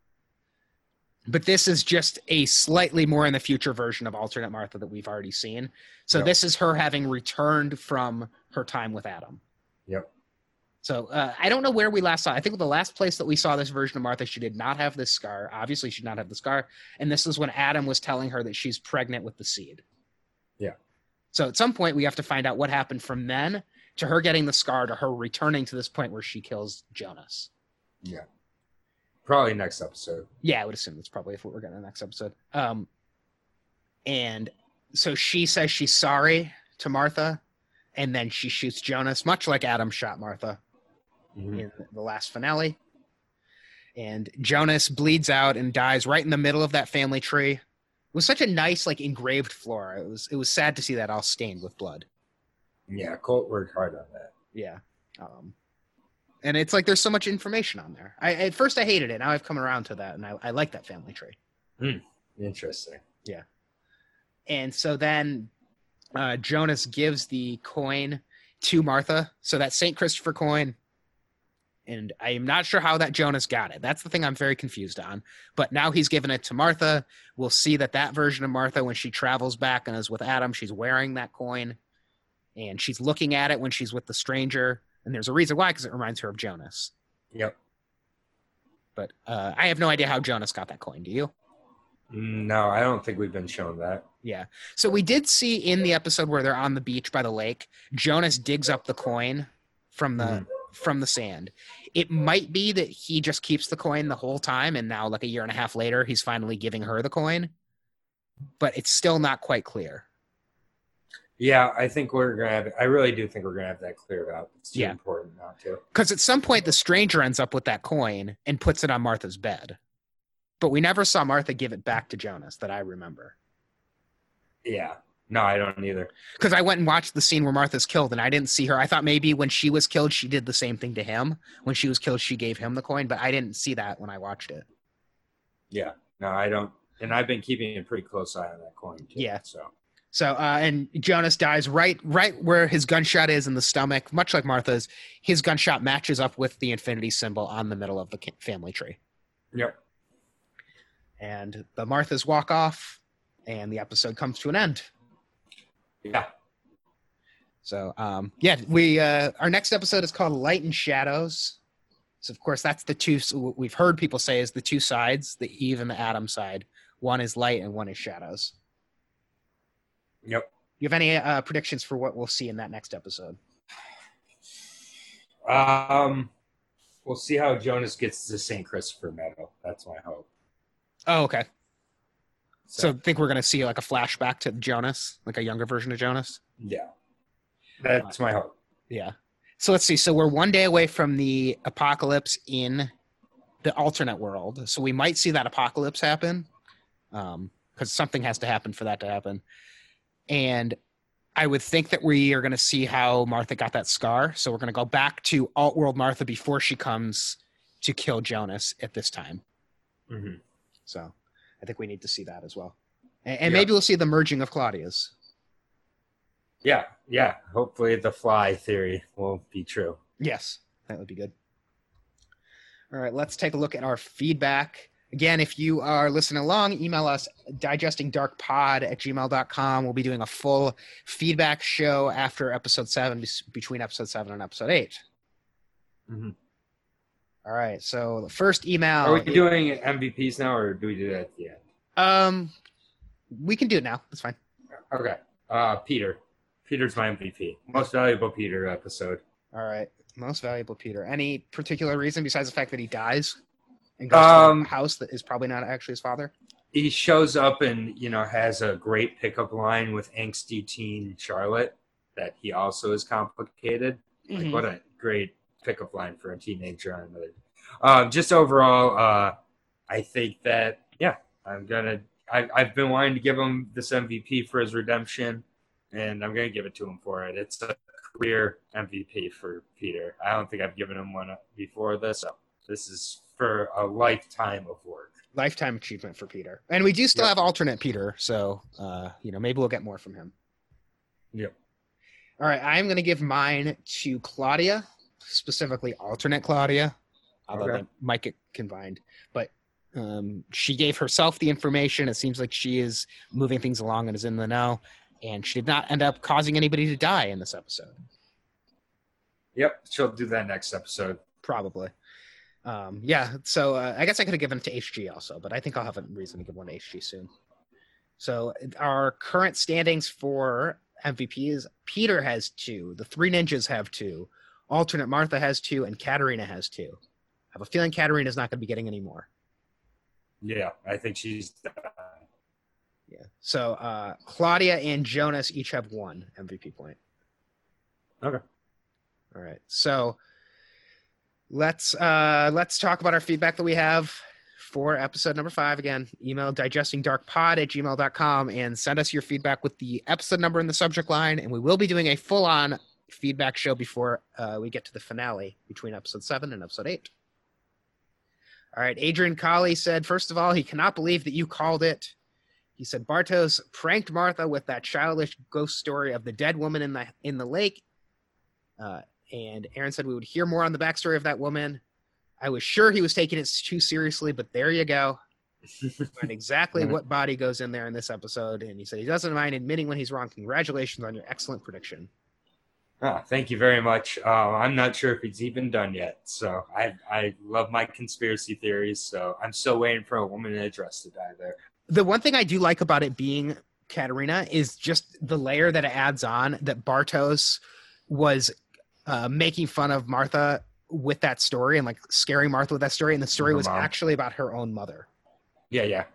But this is just a slightly more in the future version of alternate Martha that we've already seen. So Yep. this is her having returned from her time with Adam. Yep. So uh, I don't know where we last saw. I think the last place that we saw this version of Martha, she did not have this scar. Obviously, she did not have the scar. And this is when Adam was telling her that she's pregnant with the seed. Yeah. So at some point, we have to find out what happened from then to her getting the scar to her returning to this point where she kills Jonas. Yeah. Probably next episode. Yeah, I would assume that's probably what we're getting in the next episode. Um, and so she says she's sorry to Martha, and then she shoots Jonas, much like Adam shot Martha Mhm. in the last finale. And Jonas bleeds out and dies right in the middle of that family tree. It was such a nice, like, engraved floor. It was it was sad to see that all stained with blood. Yeah, Colt worked hard on that. Yeah. Um, and it's like there's so much information on there. I At first I hated it. Now I've come around to that, and I, I like that family tree. Interesting. And so then uh, Jonas gives the coin to Martha. So that Saint Christopher coin. And I am not sure how that Jonas got it. That's the thing I'm very confused on. But now he's given it to Martha. We'll see that that version of Martha, when she travels back and is with Adam, she's wearing that coin. And she's looking at it when she's with the stranger. And there's a reason why, because it reminds her of Jonas. Yep. But uh, I have no idea how Jonas got that coin. Do you? No, I don't think we've been shown that. Yeah. So we did see in the episode where they're on the beach by the lake, Jonas digs up the coin from the Mhm. from the sand. It might be that he just keeps the coin the whole time, and now, like a year and a half later, he's finally giving her the coin. But it's still not quite clear. Yeah, I think we're gonna have. I really do think we're gonna have that cleared up. It's too Yeah. important not to. Because at some point, the stranger ends up with that coin and puts it on Martha's bed. But we never saw Martha give it back to Jonas that I remember. Yeah. No, I don't either. Because I went and watched the scene where Martha's killed, and I didn't see her. I thought maybe when she was killed, she did the same thing to him. When she was killed, she gave him the coin, but I didn't see that when I watched it. Yeah. No, I don't. And I've been keeping a pretty close eye on that coin too. Yeah. So. So, uh, and Jonas dies right, right where his gunshot is in the stomach, much like Martha's. His gunshot matches up with the infinity symbol on the middle of the ca- family tree. Yep. And the Marthas walk off, and the episode comes to an end. Yeah. So, um, yeah, we uh, our next episode is called Light and Shadows. So, of course, that's the two so what we've heard people say is the two sides, the Eve and the Adam side. One is light and one is shadows. Yep. You have any uh, predictions for what we'll see in that next episode? Um, we'll see how Jonas gets the Saint Christopher medal. That's my hope. Oh, okay. So, So, think we're going to see like a flashback to Jonas, like a younger version of Jonas? yeah, that's my hope. Yeah. So let's see. So we're one day away from the apocalypse in the alternate world. So we might see that apocalypse happen, um, because something has to happen for that to happen. And I would think that we are going to see how Martha got that scar. So we're going to go back to alt-world Martha before she comes to kill Jonas at this time. Mm-hmm. So I think we need to see that as well. And, and Yeah. maybe we'll see the merging of Claudia's. Yeah, yeah. Hopefully the fly theory will be true. Yes, that would be good. All right, let's take a look at our feedback. Again, if you are listening along, email us digestingdarkpod at gmail dot com. We'll be doing a full feedback show after episode seven, between episode seven and episode eight. Mm-hmm. All right, so the first email. Are we doing M V Ps now, or do we do that at the end? Um, we can do it now. That's fine. Okay. Uh, Peter. Peter's my M V P. Most valuable Peter episode. All right, most valuable Peter. Any particular reason besides the fact that he dies and goes Um, to a house that is probably not actually his father? He shows up and, you know, has a great pickup line with angsty teen Charlotte that he also is complicated. Mhm. Like, what a great pickup line for a teenager on another. Um, just overall, uh, I think that, yeah, I'm going to, I've been wanting to give him this M V P for his redemption, and I'm going to give it to him for it. It's a career M V P for Peter. I don't think I've given him one before this. So this is for a lifetime of work. Lifetime achievement for Peter. And we do still Yep. have alternate Peter, so, uh, you know, maybe we'll get more from him. Yep. All right, I'm going to give mine to Claudia, specifically alternate Claudia, although Okay. they might get combined. But um, she gave herself the information. It seems like she is moving things along and is in the know. And she did not end up causing anybody to die in this episode. Yep. She'll do that next episode. Probably. Um, yeah, so uh, I guess I could have given it to H G also, but I think I'll have a reason to give one to H G soon. So our current standings for M V P is Peter has two, the three ninjas have two, alternate Martha has two, and Katarina has two. I have a feeling Katarina's not going to be getting any more. Yeah, I think she's done. Yeah. So uh, Claudia and Jonas each have one M V P point. Okay. All right. So let's uh, let's talk about our feedback that we have for episode number five. Again, email digestingdarkpod at gmail dot com and send us your feedback with the episode number in the subject line. And we will be doing a full-on feedback show before uh, we get to the finale between episode seven and episode eight. All right. Adrian Colley said, first of all, he cannot believe that you called it. He said, Bartos pranked Martha with that childish ghost story of the dead woman in the in the lake. Uh, and Aaron said we would hear more on the backstory of that woman. I was sure he was taking it too seriously, but there you go. And exactly what body goes in there in this episode. And he said he doesn't mind admitting when he's wrong. Congratulations on your excellent prediction. Oh, thank you very much. Uh, I'm not sure if it's even done yet. So I I love my conspiracy theories. So I'm still waiting for a woman in a dress to die there. The one thing I do like about it being Katarina is just the layer that it adds on that Bartos was uh, making fun of Martha with that story and like scaring Martha with that story. And the story Her was mom. actually about her own mother. Yeah, yeah.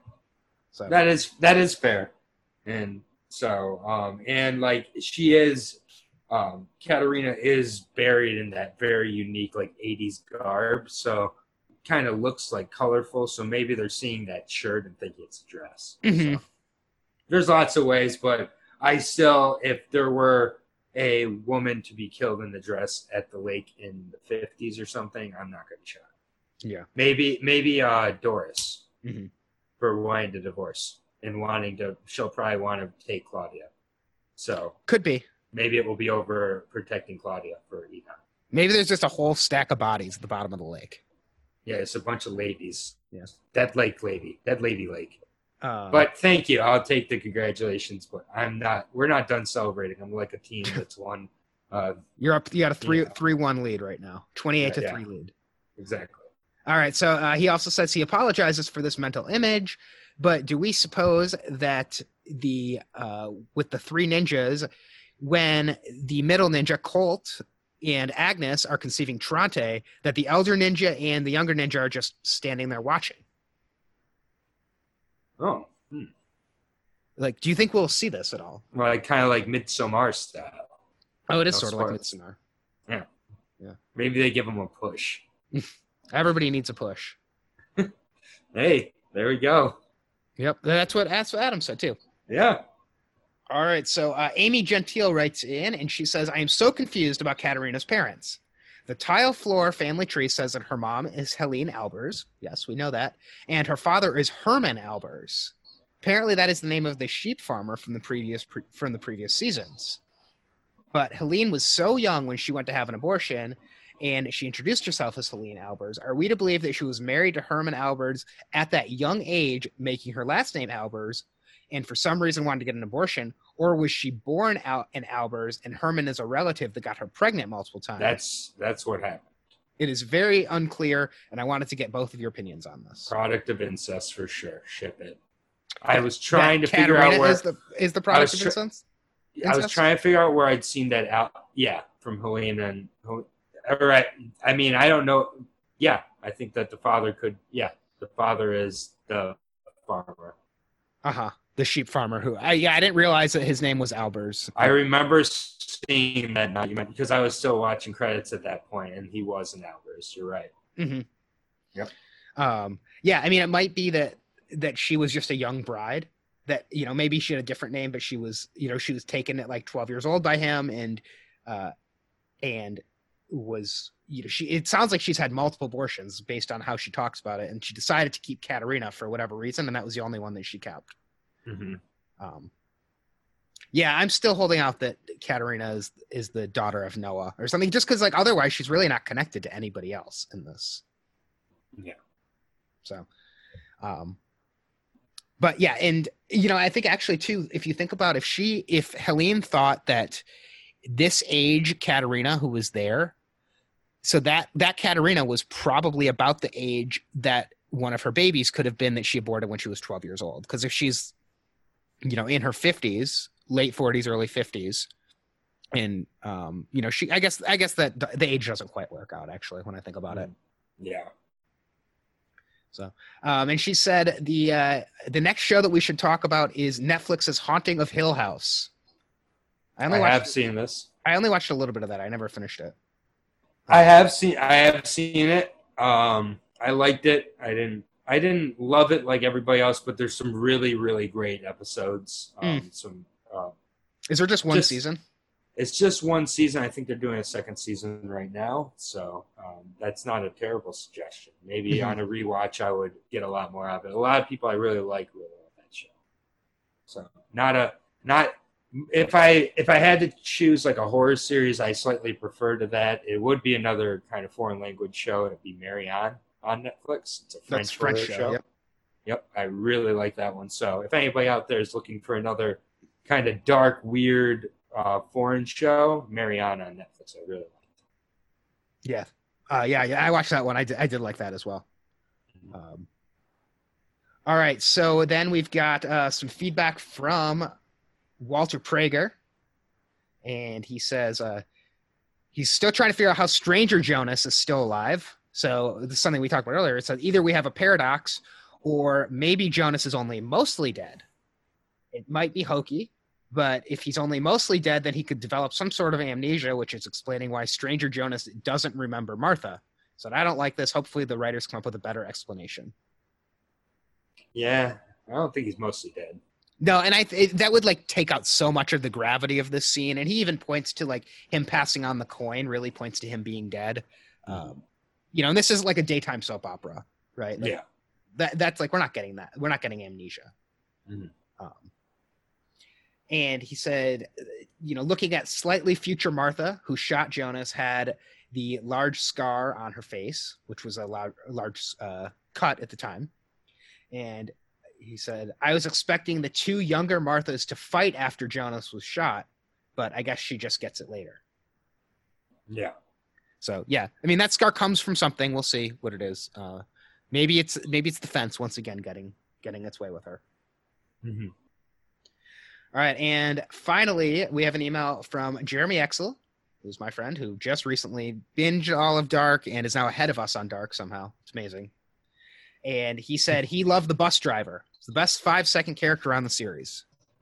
So That is that is fair. And so um and like she is um Katarina is buried in that very unique like eighties garb. So kind of looks like colorful. So maybe they're seeing that shirt and thinking it's a dress. Mhm. So there's lots of ways, but I still, if there were a woman to be killed in the dress at the lake in the fifties or something, I'm not going to be shocked. yeah. Maybe, maybe uh, Doris Mhm. for wanting to divorce and wanting to, she'll probably want to take Claudia. So Could be. maybe it will be over protecting Claudia for Egon. Maybe there's just a whole stack of bodies at the bottom of the lake. Yeah, it's a bunch of ladies. Yeah. Dead lake lady. Dead lady lake. Um, But thank you. I'll take the congratulations, but I'm not, we're not done celebrating. I'm like a team that's won. Uh, you're up. You got a three Yeah. three one lead right now. Twenty-eight to Yeah, yeah. three lead. exactly. All right. So uh, he also says he apologizes for this mental image, but do we suppose that the uh, with the three ninjas, when the middle ninja Colt and Agnes are conceiving Trante, that the elder ninja and the younger ninja are just standing there watching? Oh, hmm. Like, do you think we'll see this at all? Well, like kind of like Midsommar style. Oh, it is No sort of like spoilers. Midsommar. Maybe they give them a push. Everybody needs a push. Hey, there we go. Yep, that's what that's what Adam said too. Yeah. All right, so uh, Amy Gentile writes in, and she says, I am so confused about Katarina's parents. The tile floor family tree says that her mom is Helene Albers. Yes, we know that. And her father is Herman Albers. Apparently, that is the name of the sheep farmer from the previous pre- from the previous seasons. But Helene was so young when she went to have an abortion, and she introduced herself as Helene Albers. Are we to believe that she was married to Herman Albers at that young age, making her last name Albers, and for some reason wanted to get an abortion? Or was she born out in Albers, and Herman is a relative that got her pregnant multiple times? That's that's what happened. It is very unclear, and I wanted to get both of your opinions on this. Product of incest for sure. Ship it. I was trying that to figure Katarina out where is the is the product of tr- incest. I was trying to figure out where I'd seen that out. Yeah, from Helene and all right. I mean, I don't know. Yeah, I think that the father could. Yeah, the father is the farmer. Uh huh. The sheep farmer who. I, yeah, I didn't realize that his name was Albers. I remember seeing that document because I was still watching credits at that point, and he was an Albers. You're right. Mm-hmm. Yep. Um. Yeah. I mean, it might be that that she was just a young bride. That, you know, maybe she had a different name, but she was, you know, she was taken at like twelve years old by him, and, uh, and was, you know, she. It sounds like she's had multiple abortions based on how she talks about it, and she decided to keep Katarina for whatever reason, and that was the only one that she kept. Mm-hmm. Um. Yeah, I'm still holding out that Katarina is is the daughter of Noah or something, just because like otherwise she's really not connected to anybody else in this. Yeah. So, um. But yeah, and you know, I think actually too, if you think about if she, if Helene thought that this age Katarina who was there, so that that Katarina was probably about the age that one of her babies could have been that she aborted when she was twelve years old. Because if she's, you know, in her fifties, late forties, early fifties, and um, you know, she, I guess, I guess that the age doesn't quite work out actually when I think about it. Yeah. So, um, and she said the uh, the next show that we should talk about is Netflix's Haunting of Hill House. I, only I watched, have seen this. I only watched a little bit of that. I never finished it. I have seen. I have seen it. Um, I liked it. I didn't. I didn't love it like everybody else, but there's some really, really great episodes. Um, mm. Some. Uh, is there just one just, season? It's just one season. I think they're doing a second season right now, so um, that's not a terrible suggestion. Maybe mm-hmm. on a rewatch, I would get a lot more of it. A lot of people I really like really love that show. So not a not if I if I had to choose like a horror series, I slightly prefer to that. It would be another kind of foreign language show. It'd be Marianne on Netflix. It's a French, that's French show. show. Yep. yep, I really like that one. So if anybody out there is looking for another kind of dark, weird. Uh, foreign show, Marianne on Netflix. I really liked. Yeah, uh, yeah, yeah. I watched that one. I did, I did like that as well. Um, all right, so then we've got uh, some feedback from Walter Prager, and he says uh, he's still trying to figure out how Stranger Jonas is still alive. So this is something we talked about earlier. It said either we have a paradox, or maybe Jonas is only mostly dead. It might be hokey. But if he's only mostly dead, then he could develop some sort of amnesia, which is explaining why Stranger Jonas doesn't remember Martha. So I don't like this. Hopefully the writers come up with a better explanation. Yeah, I don't think he's mostly dead. No, and I th- that would like take out so much of the gravity of this scene. And he even points to like him passing on the coin, really points to him being dead. Mm-hmm. Um, you know, and this is like a daytime soap opera, right? Like, yeah. That that's like we're not getting that. We're not getting amnesia. Mm-hmm. Um, And he said, you know, looking at slightly future Martha, who shot Jonas, had the large scar on her face, which was a large, large uh, cut at the time. And he said, I was expecting the two younger Marthas to fight after Jonas was shot, but I guess she just gets it later. Yeah. So, yeah, I mean, that scar comes from something. We'll see what it is. Uh, maybe it's maybe it's the fence once again getting getting its way with her. Mm-hmm. All right, and finally, we have an email from Jeremy Exel, who's my friend, who just recently binged all of Dark and is now ahead of us on Dark somehow. It's amazing. And he said he loved the bus driver. It's the best five-second character on the series.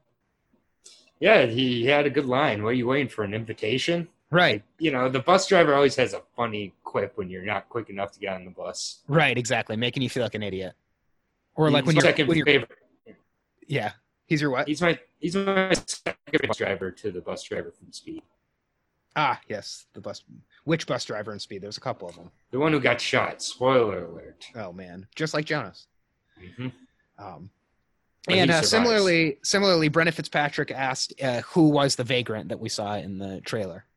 Yeah, he had a good line. What are you waiting for, an invitation? Right. You know, the bus driver always has a funny quip when you're not quick enough to get on the bus. Right, exactly, making you feel like an idiot. Or He's like when you're... second when you're, favorite. Yeah. He's your what? He's my he's my second bus driver to the bus driver from Speed. Ah, yes, the bus. Which bus driver in Speed? There's a couple of them. The one who got shot. Spoiler alert. Oh man, just like Jonas. Mm-hmm. Um, But and he uh, survives. similarly, similarly, Brennan Fitzpatrick asked uh, who was the vagrant that we saw in the trailer.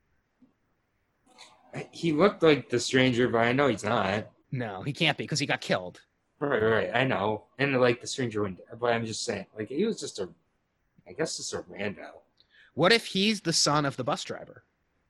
He looked like the stranger, but I know he's not. No, he can't be because he got killed. Right, right. I know. And like the stranger went, but I'm just saying, like he was just a, I guess just a rando. What if he's the son of the bus driver?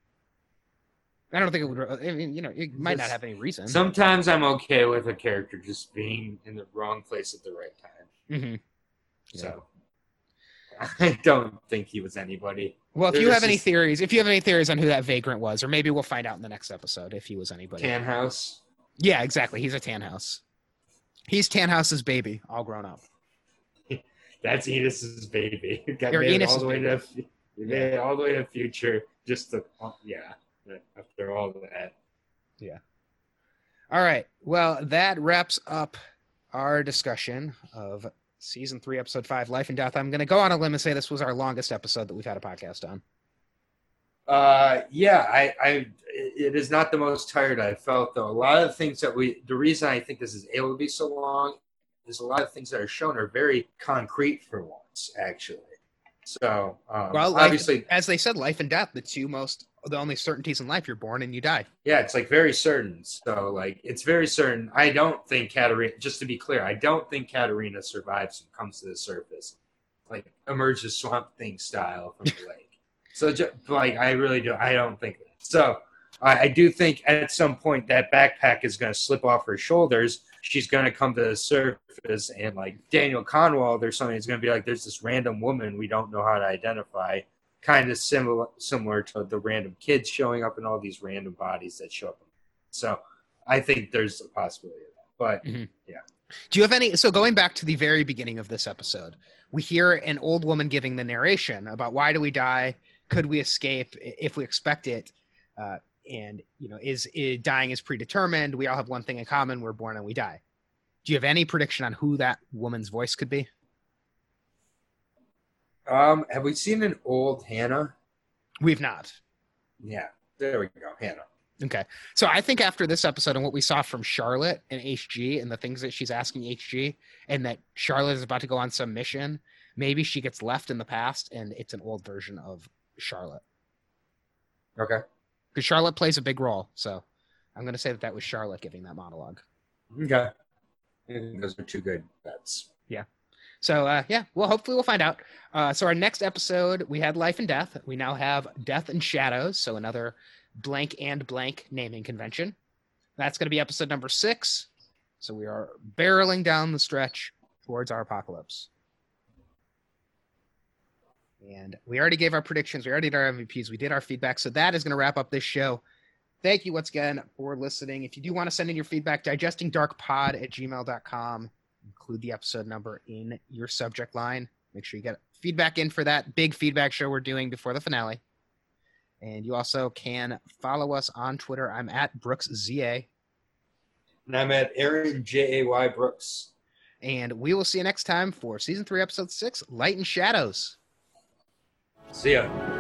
I don't think it would. I mean, you know, it might not Just- have any reason. Sometimes I'm okay with a character just being in the wrong place at the right time. hmm So I don't think he was anybody. Well, if They're you have just- any theories, if you have any theories on who that vagrant was, or maybe we'll find out in the next episode if he was anybody. Tannhouse. Yeah, exactly. He's a Tannhouse. He's Tannhouse's baby, all grown up. That's Enos's baby. Got Or made it Enos's all the way to baby. he made it all the way to future. Just to yeah. After all that. All right. Well, that wraps up our discussion of season three, episode five, Life and Death. I'm going to go on a limb and say this was our longest episode that we've had a podcast on. Uh, yeah, I, I, it is not the most tired I've felt though. A lot of the things that we, the reason I think this is able to be so long is a lot of things that are shown are very concrete for once, actually. So, um, Well, life- obviously, as they said, life and death, the two most, the only certainties in life, you're born and you die. yeah, it's like very certain. So, like, it's very certain. I don't think Katarina, just to be clear, I don't think Katarina survives and comes to the surface, like emerges Swamp Thing style from the lake. So, just, like, I really do. I don't think that. So, I, I do think at some point that backpack is going to slip off her shoulders. She's going to come to the surface, and like Daniel Conwell or something is going to be like, there's this random woman we don't know how to identify, kind of similar similar to the random kids showing up and all these random bodies that show up. So I think there's a possibility of that. But Mhm. yeah. Do you have any? So going back to the very beginning of this episode, we hear an old woman giving the narration about why do we die? Could we escape if we expect it? Uh, and you know, is, is dying is predetermined? We all have one thing in common: we're born and we die. Do you have any prediction on who that woman's voice could be? Um, have we seen an old Hannah? We've not. Yeah, there we go, Hannah. Okay. So I think after this episode and what we saw from Charlotte and H G and the things that she's asking H G and that Charlotte is about to go on some mission, maybe she gets left in the past and it's an old version of Charlotte. Okay. Because Charlotte plays a big role. So I'm going to say that that was Charlotte giving that monologue. Okay. I think those are two good bets. So, uh, yeah, well, hopefully we'll find out. Uh, so our next episode, we had Life and Death. We now have Death and Shadows. So another blank and blank naming convention. That's going to be episode number six. So we are barreling down the stretch towards our apocalypse. And we already gave our predictions. We already did our M V Ps. We did our feedback. So that is going to wrap up this show. Thank you once again for listening. If you do want to send in your feedback, digestingdarkpod at gmail dot com. Include the episode number in your subject line. Make sure you get feedback in for that big feedback show we're doing before the finale. And you also can follow us on Twitter. I'm at BrooksZA. And I'm at Aaron J A Y Brooks. And we will see you next time for season three, episode six, Light and Shadows. See ya.